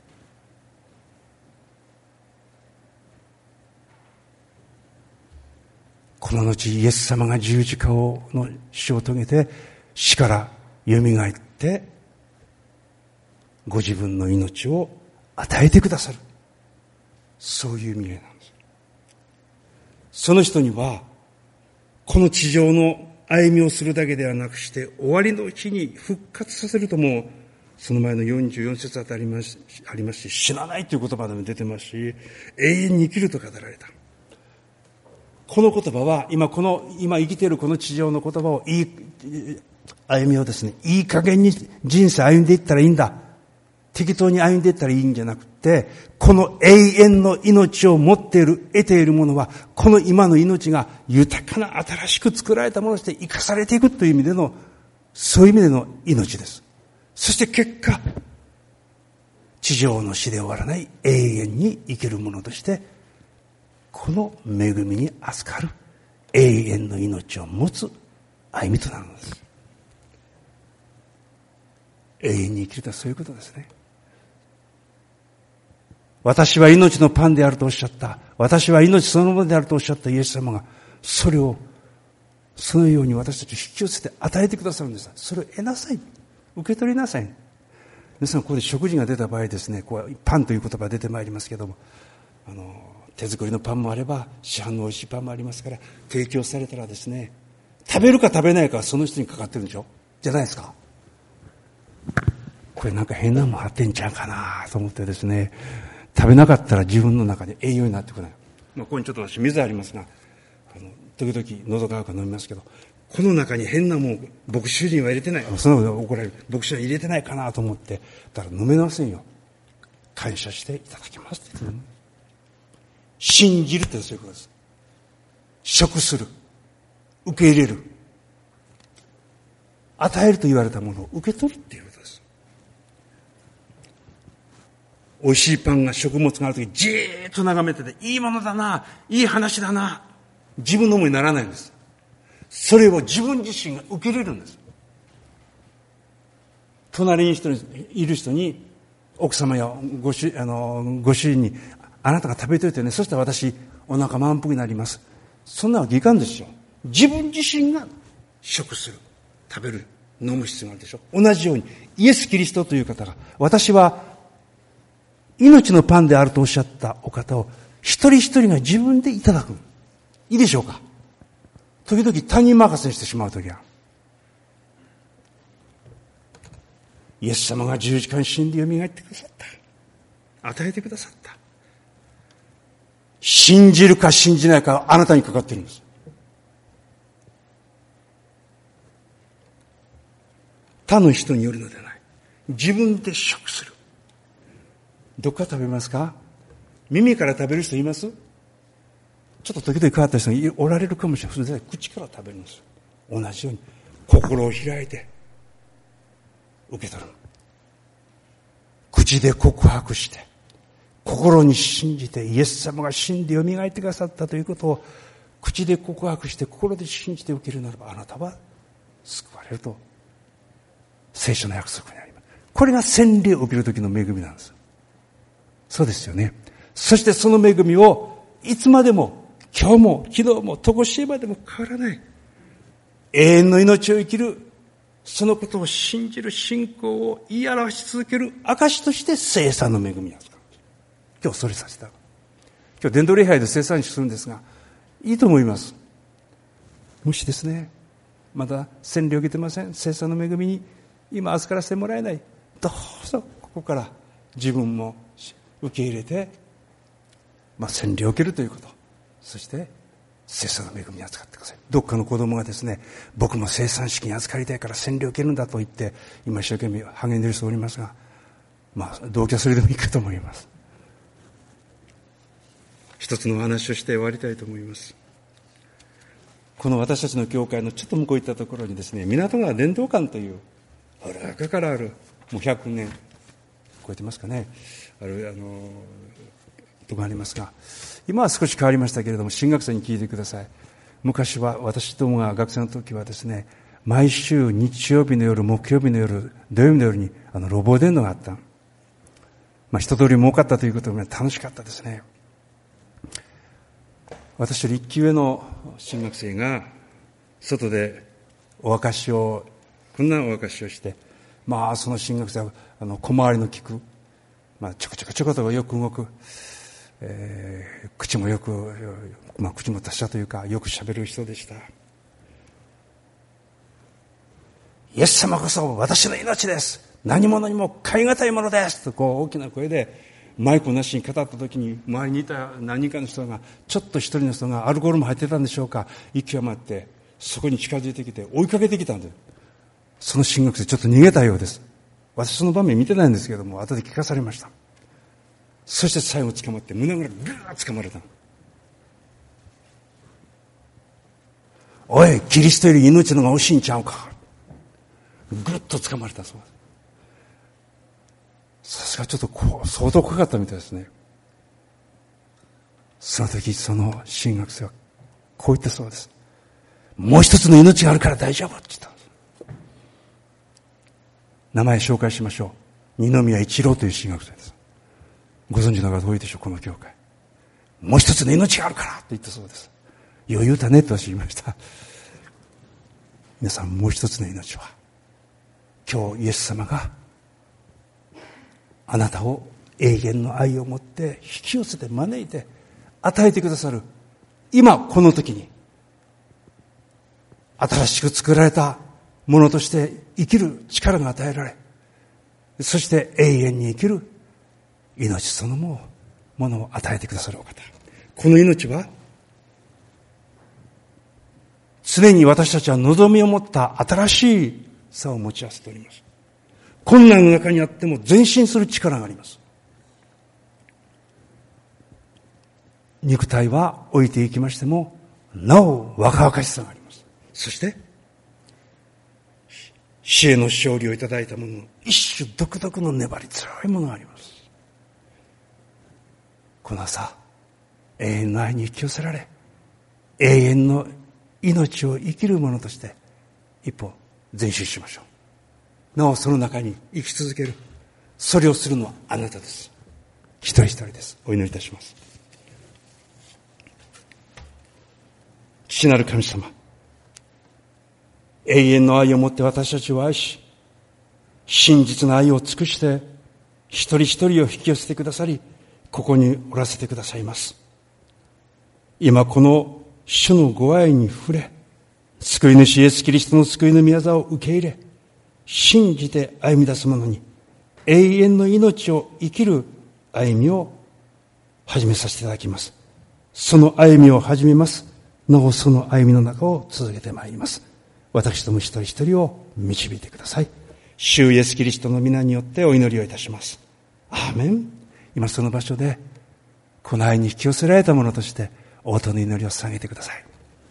Speaker 4: この後、イエス様が十字架の死を遂げて、死から蘇って、ご自分の命を与えてくださる。そういう未来なんです。その人には、この地上の歩みをするだけではなくして、終わりのうちに復活させるともう、その前の44節あたりありますし、死なないという言葉でも出てますし、永遠に生きると語られた。この言葉は、今生きているこの地上の言葉を歩みをですね、いい加減に人生歩んでいったらいいんだ。適当に歩んでいったらいいんじゃなくて、この永遠の命を持っている、得ているものは、この今の命が豊かな新しく作られたものとして生かされていくという意味での、そういう意味での命です。そして結果、地上の死で終わらない永遠に生きるものとして、この恵みに預かる永遠の命を持つ歩みとなるのです。永遠に生きるとはそういうことですね。私は命のパンであるとおっしゃった。私は命そのものであるとおっしゃったイエス様が、それを、そのように私たちを引き寄せて与えてくださるんです。それを得なさい。受け取りなさい。皆さん、ここで食事が出た場合ですね、こうパンという言葉が出てまいりますけども、手作りのパンもあれば、市販の美味しいパンもありますから、提供されたらですね、食べるか食べないかはその人にかかってるんでしょ？じゃないですか。これなんか変なもん貼ってんちゃうかなと思ってですね、食べなかったら自分の中で栄養になってこない。ここにちょっと私水ありますが、時々喉乾くから飲みますけど、この中に変なもん、牧師主人は入れてない。その怒られる。牧師は入れてないかなと思って、だから飲めませんよ。感謝していただきますって言って、信じるってそういうことです。食する。受け入れる。与えると言われたものを受け取るっていうことです。美味しいパンが食物があるときじーっと眺めてて、いいものだな、いい話だな、自分の思いにならないんです。それを自分自身が受け入れるんです。隣にいる人に、奥様やご主人に、あなたが食べといてね、そしたら私お腹満腹になります。そんなわけいかんですよ。自分自身が食する、食べる、飲む必要があるでしょ。同じようにイエス・キリストという方が、私は命のパンであるとおっしゃったお方を一人一人が自分でいただく。いいでしょうか。時々他人任せにしてしまうときは、イエス様が十字架に死んで蘇ってくださった。与えてくださった。信じるか信じないかはあなたにかかっているんです。他の人によるのではない。自分で食する。どっから食べますか？耳から食べる人います？ちょっと時々変わった人がおられるかもしれない。口から食べるんですよ。同じように心を開いて受け取る。口で告白して心に信じて、イエス様が死んで蘇ってくださったということを口で告白して心で信じて受けるならば、あなたは救われると聖書の約束にあります。これが洗礼を受ける時の恵みなんです。そうですよね。そしてその恵みをいつまでも、今日も昨日もとこしえまでも変わらない永遠の命を生きる、そのことを信じる信仰を言い表し続ける証として聖餐の恵みなんです。今日それさせた。今日伝道礼拝で聖餐するんですが、いいと思います。もしですね、まだ洗礼を受けてません、聖餐の恵みに今預からせてもらえない、どうぞここから自分も受け入れて、洗礼を受けるということ、そして聖餐の恵みに預かってください。どっかの子供がですね、僕も聖餐式に預かりたいから洗礼を受けるんだと言って今一生懸命励んでいる人おりますが、同居はそれでもいいかと思います。 一つのお話をして終わりたいと思います。この私たちの教会のちょっと向こう行ったところにですね、港川伝道館という古くからある、もう100年超えてますかね、とこがありますが、今は少し変わりましたけれども、新学生に聞いてください。昔は私どもが学生の時はですね、毎週日曜日の夜、木曜日の夜、土曜日の夜に路傍伝道があった。一通り儲かったということが楽しかったですね。私より1期上の新学生が外でお明かしを、こんなお明かしをして、その新学生は小回りの利く、ちょこちょことよく動く、口もよく、口も達者というかよく喋る人でした。イエス様こそ私の命です、何者にも代え難いものですと大きな声でマイクなしに語った時に、周りにいた何人かの人が、ちょっと一人の人がアルコールも入ってたんでしょうか、息を待ってそこに近づいてきて追いかけてきたんです。その新学生ちょっと逃げたようです。私その場面見てないんですけれども、後で聞かされました。そして最後捕まって胸ぐらぐーっと掴まれた。おい、キリストより命のが惜しいんちゃうか、ぐっと掴まれたそうです。さすがちょっと相当怖かったみたいですね。その時その新学生はこう言ったそうです。もう一つの命があるから大丈夫って言ったんです。名前紹介しましょう。二宮一郎という新学生です。ご存知の方多いでしょう、この教会。もう一つの命があるからと言ったそうです。余裕だねと私言いました。皆さん、もう一つの命は、今日イエス様があなたを永遠の愛を持って引き寄せて招いて与えてくださる、今この時に新しく作られたものとして生きる力が与えられ、そして永遠に生きる命そのものを与えてくださるお方。この命は常に私たちは望みを持った新しい差を持ち合わせております。困難の中にあっても前進する力があります。肉体は老いていきましてもなお若々しさがあります。そして死への勝利をいただいたものの一種独特の粘り強いものがあります。この朝、永遠の愛に引き寄せられ、永遠の命を生きる者として一歩前進しましょう。なおその中に生き続ける、それをするのはあなたです。一人一人です。お祈りいたします。父なる神様、永遠の愛をもって私たちを愛し、真実の愛を尽くして一人一人を引き寄せてくださり、ここにおらせてくださいます。今この主のご愛に触れ、救い主イエスキリストの救いの御業を受け入れ、信じて歩み出す者に永遠の命を生きる歩みを始めさせていただきます。その歩みを始めます。なおその歩みの中を続けてまいります。私ども一人一人を導いてください。主イエスキリストの皆によってお祈りをいたします。アーメン。今その場所でこの愛に引き寄せられたものとして応答の祈りを捧げてください。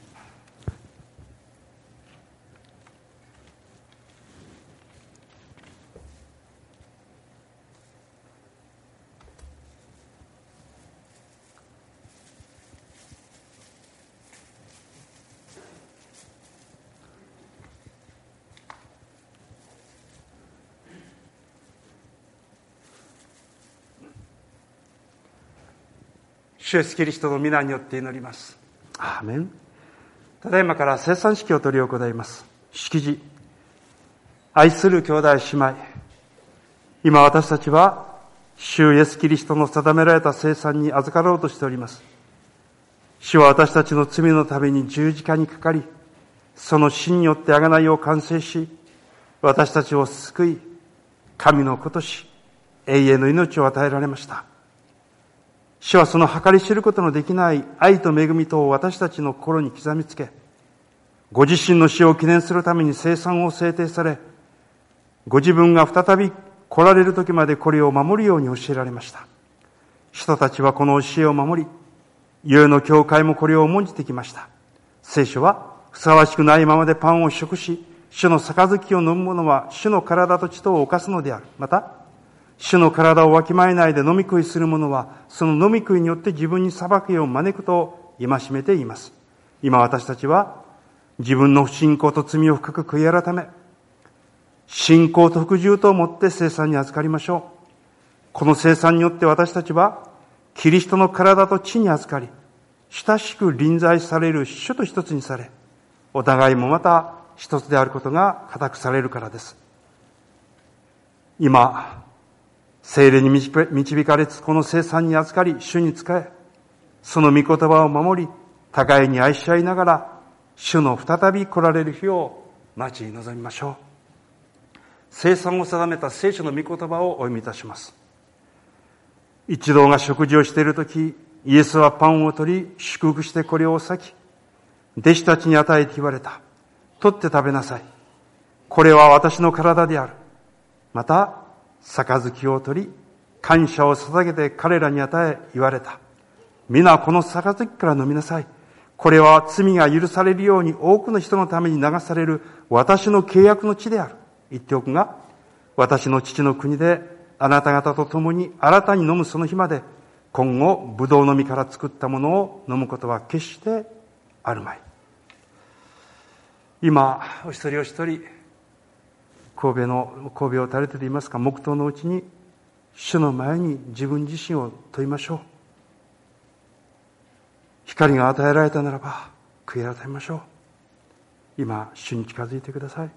Speaker 4: 主イエスキリストの皆によって祈ります。アーメン。ただいまから聖餐式を執り行います。式辞。愛する兄弟姉妹、今私たちは主イエスキリストの定められた聖餐に預かろうとしております。主は私たちの罪のために十字架にかかり、その死によって贖いを完成し、私たちを救い、神の子とし、永遠の命を与えられました。主はその計り知ることのできない愛と恵みとを私たちの心に刻みつけ、ご自身の死を記念するために聖餐を制定され、ご自分が再び来られる時までこれを守るように教えられました。人たちはこの教えを守り、 世の教会もこれを重んじてきました。聖書は、ふさわしくないままでパンを食し、主の杯を飲む者は主の体と血とを犯すのである。また、主の体をわきまえないで飲み食いする者は、その飲み食いによって自分に裁きを招くと戒めています。今私たちは、自分の不信仰と罪を深く悔い改め、信仰と服従とをもって聖餐に預かりましょう。この聖餐によって私たちは、キリストの体と血に預かり、親しく臨在される主と一つにされ、お互いもまた一つであることが固くされるからです。今、聖霊に導かれつこの聖餐に預かり、主に仕え、その御言葉を守り、互いに愛し合いながら、主の再び来られる日を待ち望みましょう。聖餐を定めた聖書の御言葉をお読みいたします。一同が食事をしているとき、イエスはパンを取り、祝福してこれを裂き、弟子たちに与えて言われた。取って食べなさい。これは私の体である。また、杯を取り、感謝を捧げて彼らに与え言われた。皆この杯から飲みなさい。これは罪が許されるように多くの人のために流される私の契約の血である。言っておくが、私の父の国であなた方と共に新たに飲むその日まで、今後、ブドウの実から作ったものを飲むことは決してあるまい。今、お一人お一人、神戸を垂れてといいますか、黙祷のうちに、主の前に自分自身を問いましょう。光が与えられたならば、悔い改めましょう。今、主に近づいてください。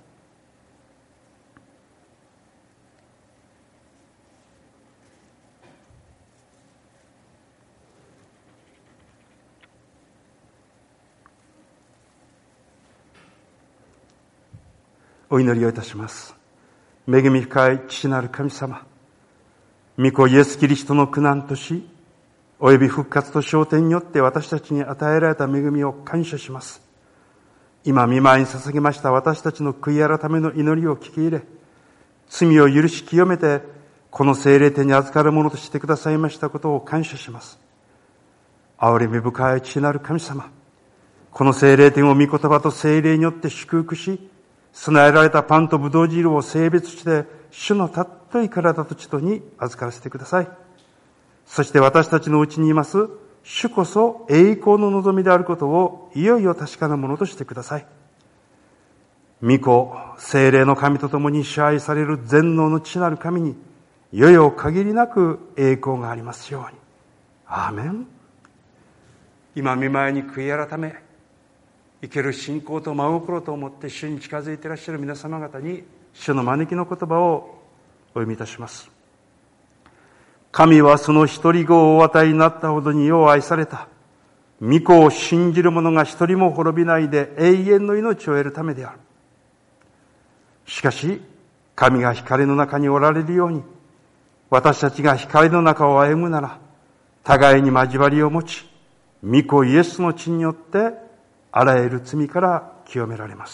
Speaker 4: お祈りをいたします。恵み深い父なる神様、御子イエスキリストの苦難と死、および復活と昇天によって私たちに与えられた恵みを感謝します。今、御前に捧げました私たちの悔い改めの祈りを聞き入れ、罪を許し清めて、この聖霊手に預かるものとしてくださいましたことを感謝します。憐れみ深い父なる神様、この聖霊天を御言葉と聖霊によって祝福し、備えられたパンとブドウ汁を聖別して、主のたっとい体と血とに預からせてください。そして私たちのうちにいます、主こそ栄光の望みであることをいよいよ確かなものとしてください。御子、聖霊の神と共に支配される全能の父なる神に、いよいよ限りなく栄光がありますように。アーメン。今、御前に悔い改め、生ける信仰と真心と思って主に近づいていらっしゃる皆様方に、主の招きの言葉をお読みいたします。神はその一人子をお与えになったほどに世を愛された。御子を信じる者が一人も滅びないで永遠の命を得るためである。しかし、神が光の中におられるように、私たちが光の中を歩むなら、互いに交わりを持ち、御子イエスの血によって、あらゆる罪から清められます。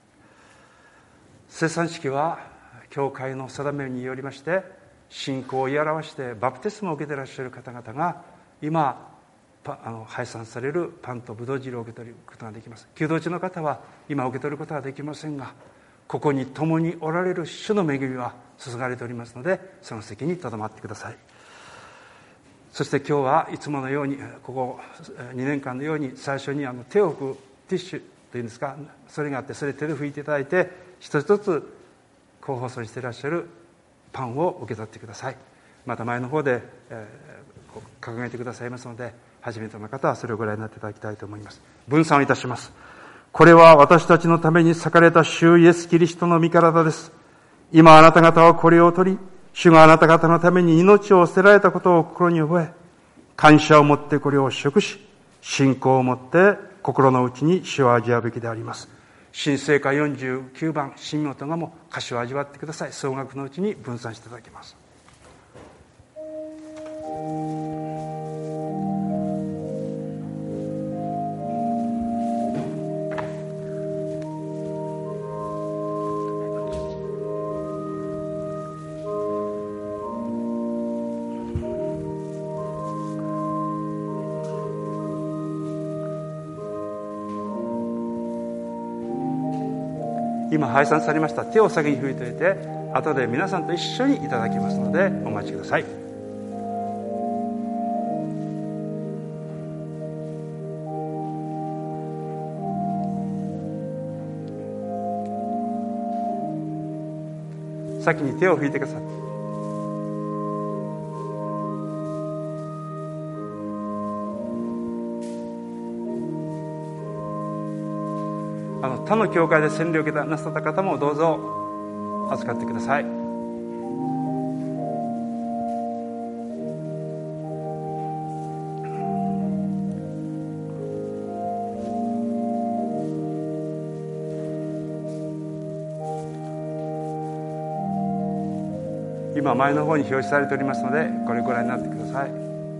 Speaker 4: 聖餐式は教会の定めによりまして信仰を言い表してバプテスマを受けていらっしゃる方々が今配散されるパンとブドウ汁を受け取ることができます。求道中の方は今受け取ることはできませんが、ここに共におられる主の恵みは注がれておりますので、その席にとどまってください。そして今日はいつものように、ここ2年間のように最初に手を拭くティッシュというんですか、それがあって、それ手で拭いていただいて、一つ一つ候補層にしていらっしゃるパンを受け取ってください。また前の方で、掲げてくださいますので、初めての方はそれをご覧になっていただきたいと思います。分散をいたします。これは私たちのために裂かれた主イエスキリストの御体です。今あなた方はこれを取り、主があなた方のために命を捨てられたことを心に覚え、感謝を持ってこれを食し、信仰を持って心の内に主を味わうべきであります。新聖歌49番、新音がも歌詞を味わってください。総額のうちに分散していただきます。 今配散されました手を先に拭いておいて、後で皆さんと一緒にいただきますのでお待ちください。先に手を拭いてください。他の教会で洗礼を受けなさった方もどうぞ預かってください。今前の方に表示されておりますので、これをご覧になってください。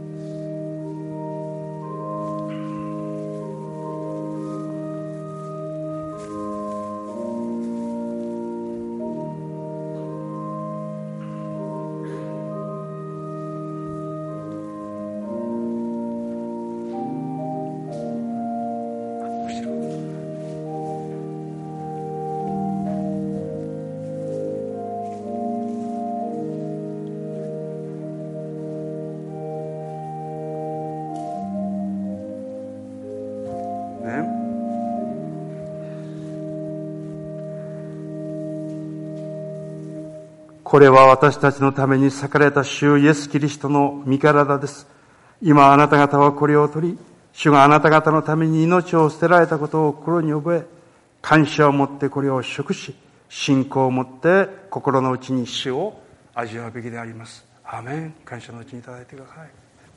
Speaker 4: これは私たちのために裂かれた主イエス・キリストの身体です。今あなた方はこれを取り、主があなた方のために命を捨てられたことを心に覚え、感謝を持ってこれを食し、信仰を持って心の内に主を味わうべきであります。アーメン。感謝のうちにいただいてください。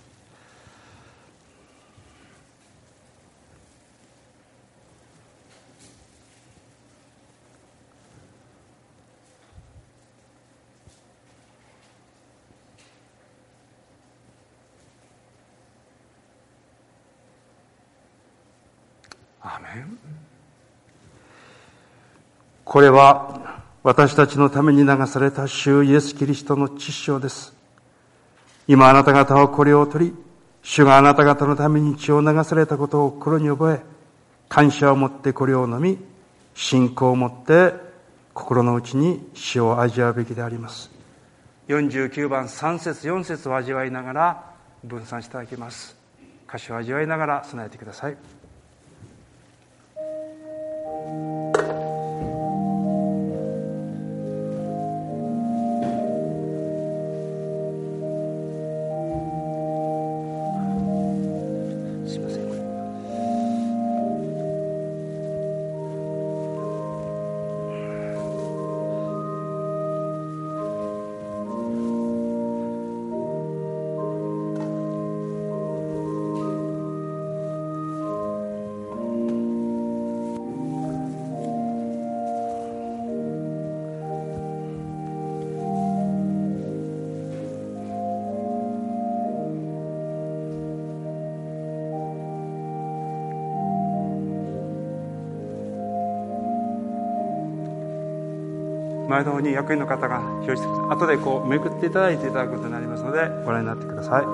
Speaker 4: アーメン。これは私たちのために流された主イエス・キリストの血潮です。今あなた方はこれを取り、主があなた方のために血を流されたことを心に覚え、感謝を持ってこれを飲み、信仰を持って心の内に死を味わうべきであります。49番3節4節を味わいながら分散していただきます。歌詞を味わいながら備えてください。前の方に役員の方が表示してください。後でこうめくっていただいていただくことになりますのでご覧になってください。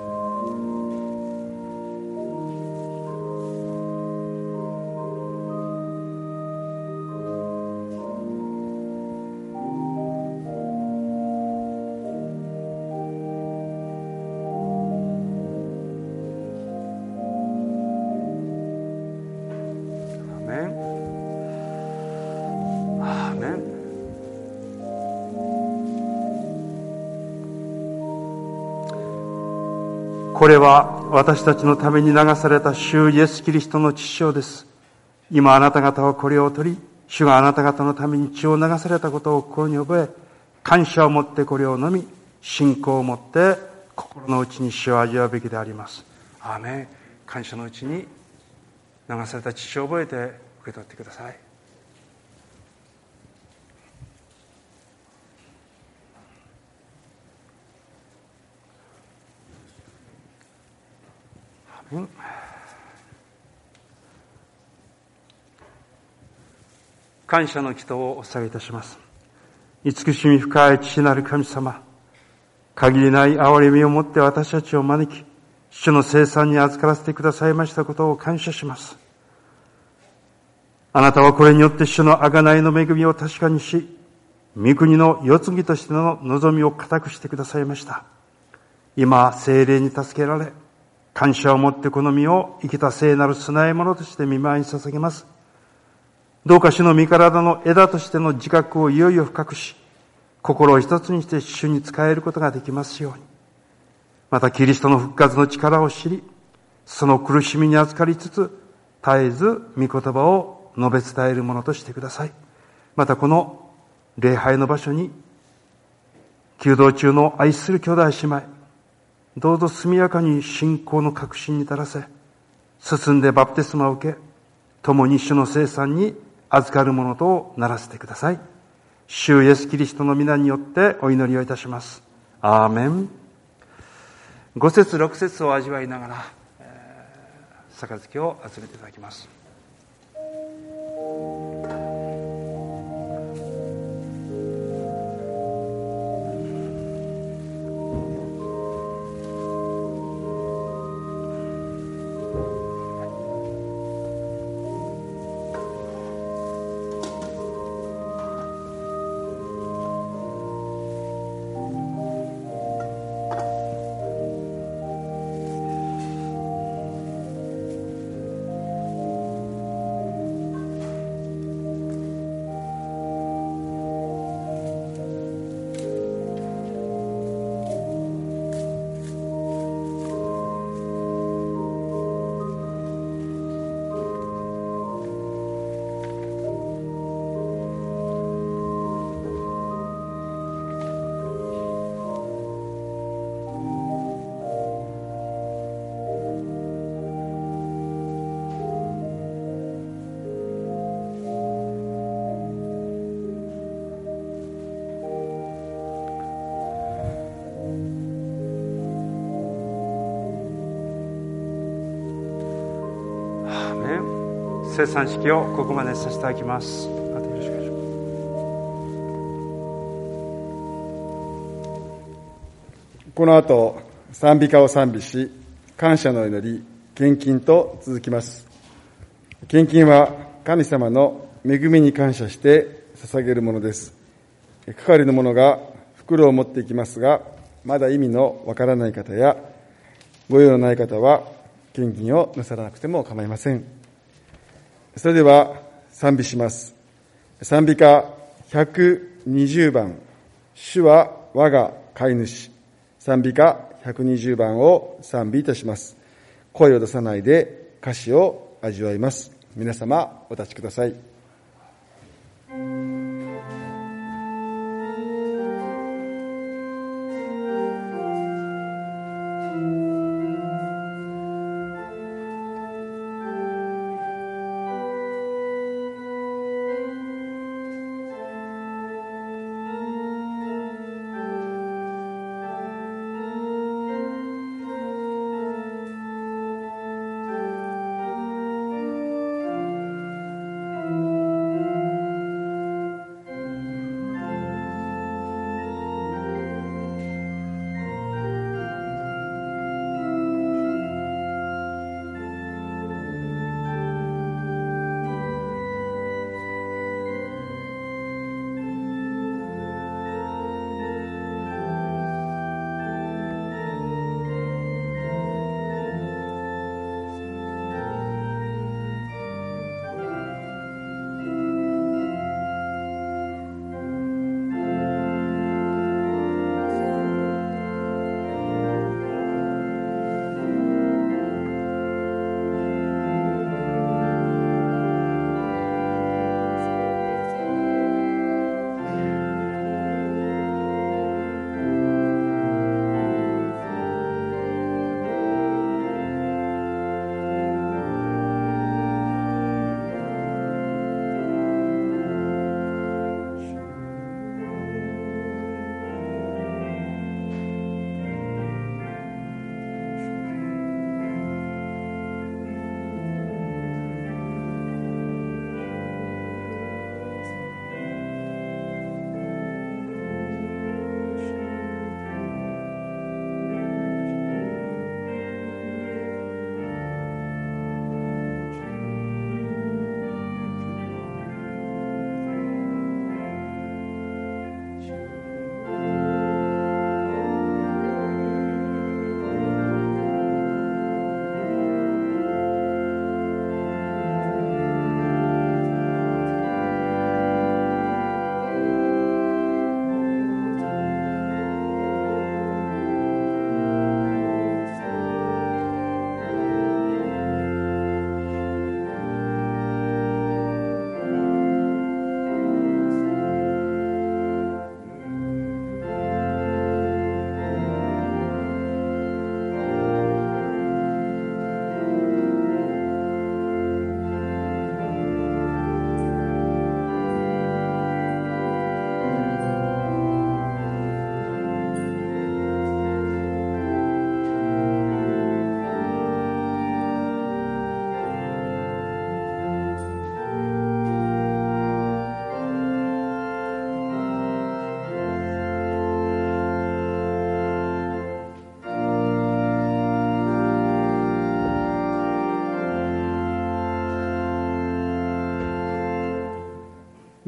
Speaker 4: これは私たちのために流された主イエス・キリストの血潮です。今あなた方はこれを取り、主があなた方のために血を流されたことを心に覚え、感謝を持ってこれを飲み、信仰を持って心の内に死を味わうべきであります。アーメン。感謝のうちに流された血潮を覚えて受け取ってください。感謝の祈祷をお捧げいたします。慈しみ深い父なる神様、限りない憐れみをもって私たちを招き、主の聖餐に預からせてくださいましたことを感謝します。 あなたはこれによって主の贖いの恵みを確かにし、御国の世継ぎとしての望みを固くしてくださいました。今、聖霊に助けられ、感謝を持ってこの身を生きた聖なる供え物として御前に捧げます。どうか主の御体の枝としての自覚をいよいよ深くし、心を一つにして主に仕えることができますように。またキリストの復活の力を知り、その苦しみに預かりつつ、絶えず御言葉を述べ伝えるものとしてください。またこの礼拝の場所に、求道中の愛する兄弟姉妹、どうぞ速やかに信仰の確信に至らせ、進んでバプテスマを受け、共に主の聖餐に預かるものとならせてください。主イエスキリストの皆によってお祈りをいたします。アーメン。5節6節を味わいながら、杯を集めていただきます。聖餐式をここまでさせていただきます。よろしくお願いします。
Speaker 1: この後、賛美歌を賛美し、感謝の祈り、献金と続きます。献金は神様の恵みに感謝して捧げるものです。係の者が袋を持っていきますが、まだ意味のわからない方や、ご用のない方は、献金をなさらなくても構いません。それでは賛美します。賛美歌120番、主は我が飼い主。賛美歌120番を賛美いたします。声を出さないで歌詞を味わいます。皆様お立ちください。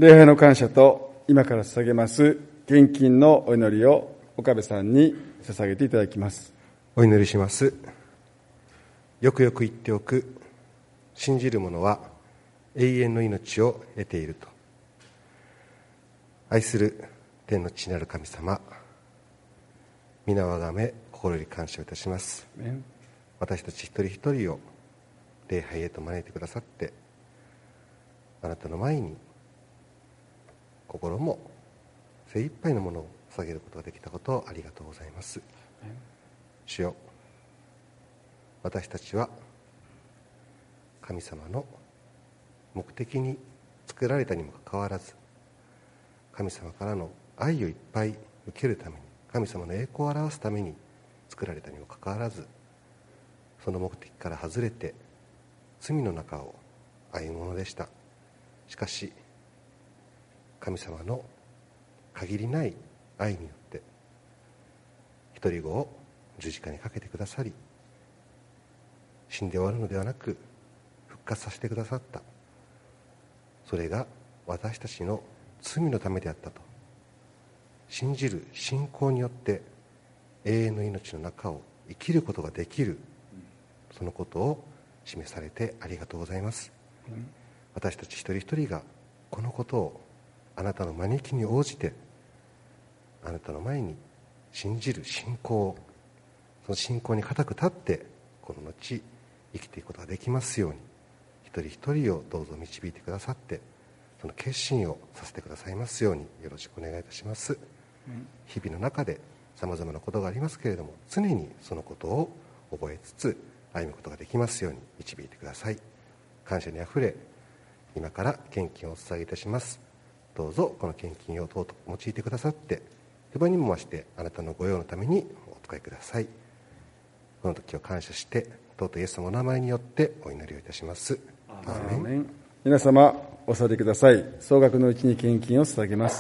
Speaker 1: 礼拝の感謝と今から捧げます献金のお祈りを岡部さんに捧げていただきます。
Speaker 5: お祈りします。よくよく言っておく。信じる者は永遠の命を得ていると。愛する天の父なる神様、皆をあがめ心より感謝いたします。私たち一人一人を礼拝へと招いてくださって、あなたの前に心も精一杯のものを捧げることができたことをありがとうございます。主よ、私たちは神様の目的に作られたにもかかわらず、神様からの愛をいっぱい受けるために、神様の栄光を表すために作られたにもかかわらず、その目的から外れて罪の中を歩むものでした。しかし神様の限りない愛によって一人子を十字架にかけてくださり、死んで終わるのではなく復活させてくださった。それが私たちの罪のためであったと信じる信仰によって永遠の命の中を生きることができる、そのことを示されてありがとうございます。私たち一人一人がこのことをあなたの招きに応じて、あなたの前に信じる信仰を、その信仰に固く立ってこの後生きていくことができますように、一人一人をどうぞ導いてくださって、その決心をさせてくださいますようによろしくお願いいたします。日々の中でさまざまなことがありますけれども、常にそのことを覚えつつ歩むことができますように導いてください。感謝にあふれ、今から献金をお捧げいたします。どうぞこの献金を尊く用いてくださって、不場にも増してあなたの御用のためにお使いください。この時を感謝して、尊いイエス様のお名前によってお祈りをいたします。アーメン。
Speaker 1: 皆様お座りください。総額のうちに献金を捧げます。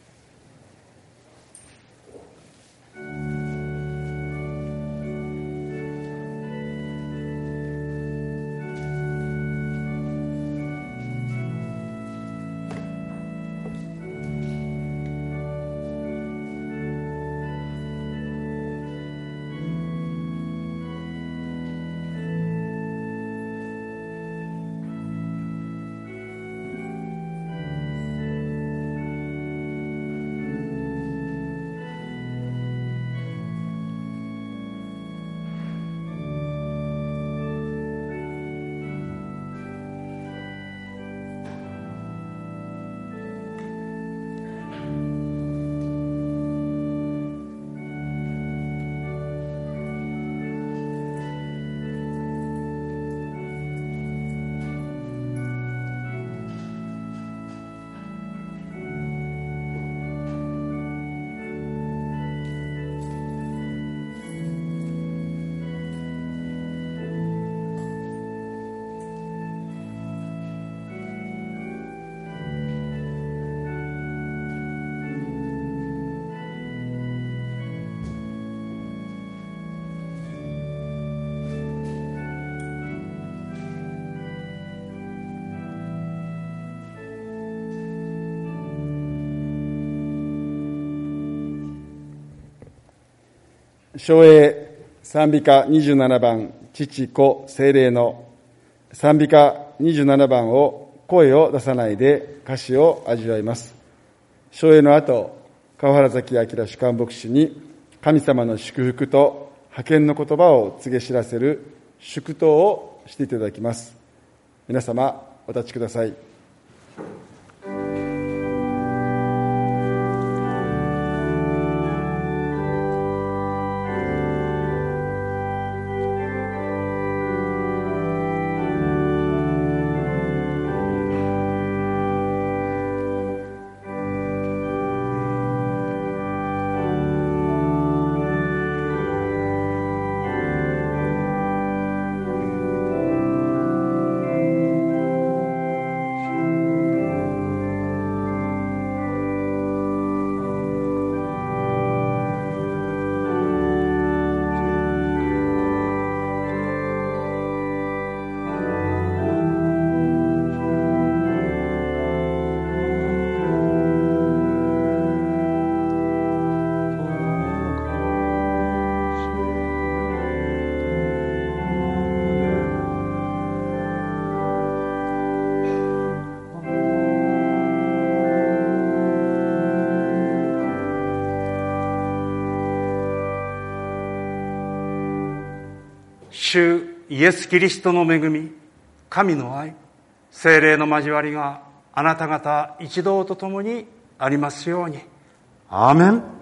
Speaker 1: 唱詠賛美歌27番、父子聖霊の賛美歌27番を声を出さないで歌詞を味わいます。唱詠の後、川原崎明主幹牧師に神様の祝福と派遣の言葉を告げ知らせる祝祷をしていただきます。皆様お立ちください。
Speaker 5: 主
Speaker 6: 主イエス・キリストの恵み、神の愛、聖霊の交わりがあなた方一同と共にありますように。アーメン。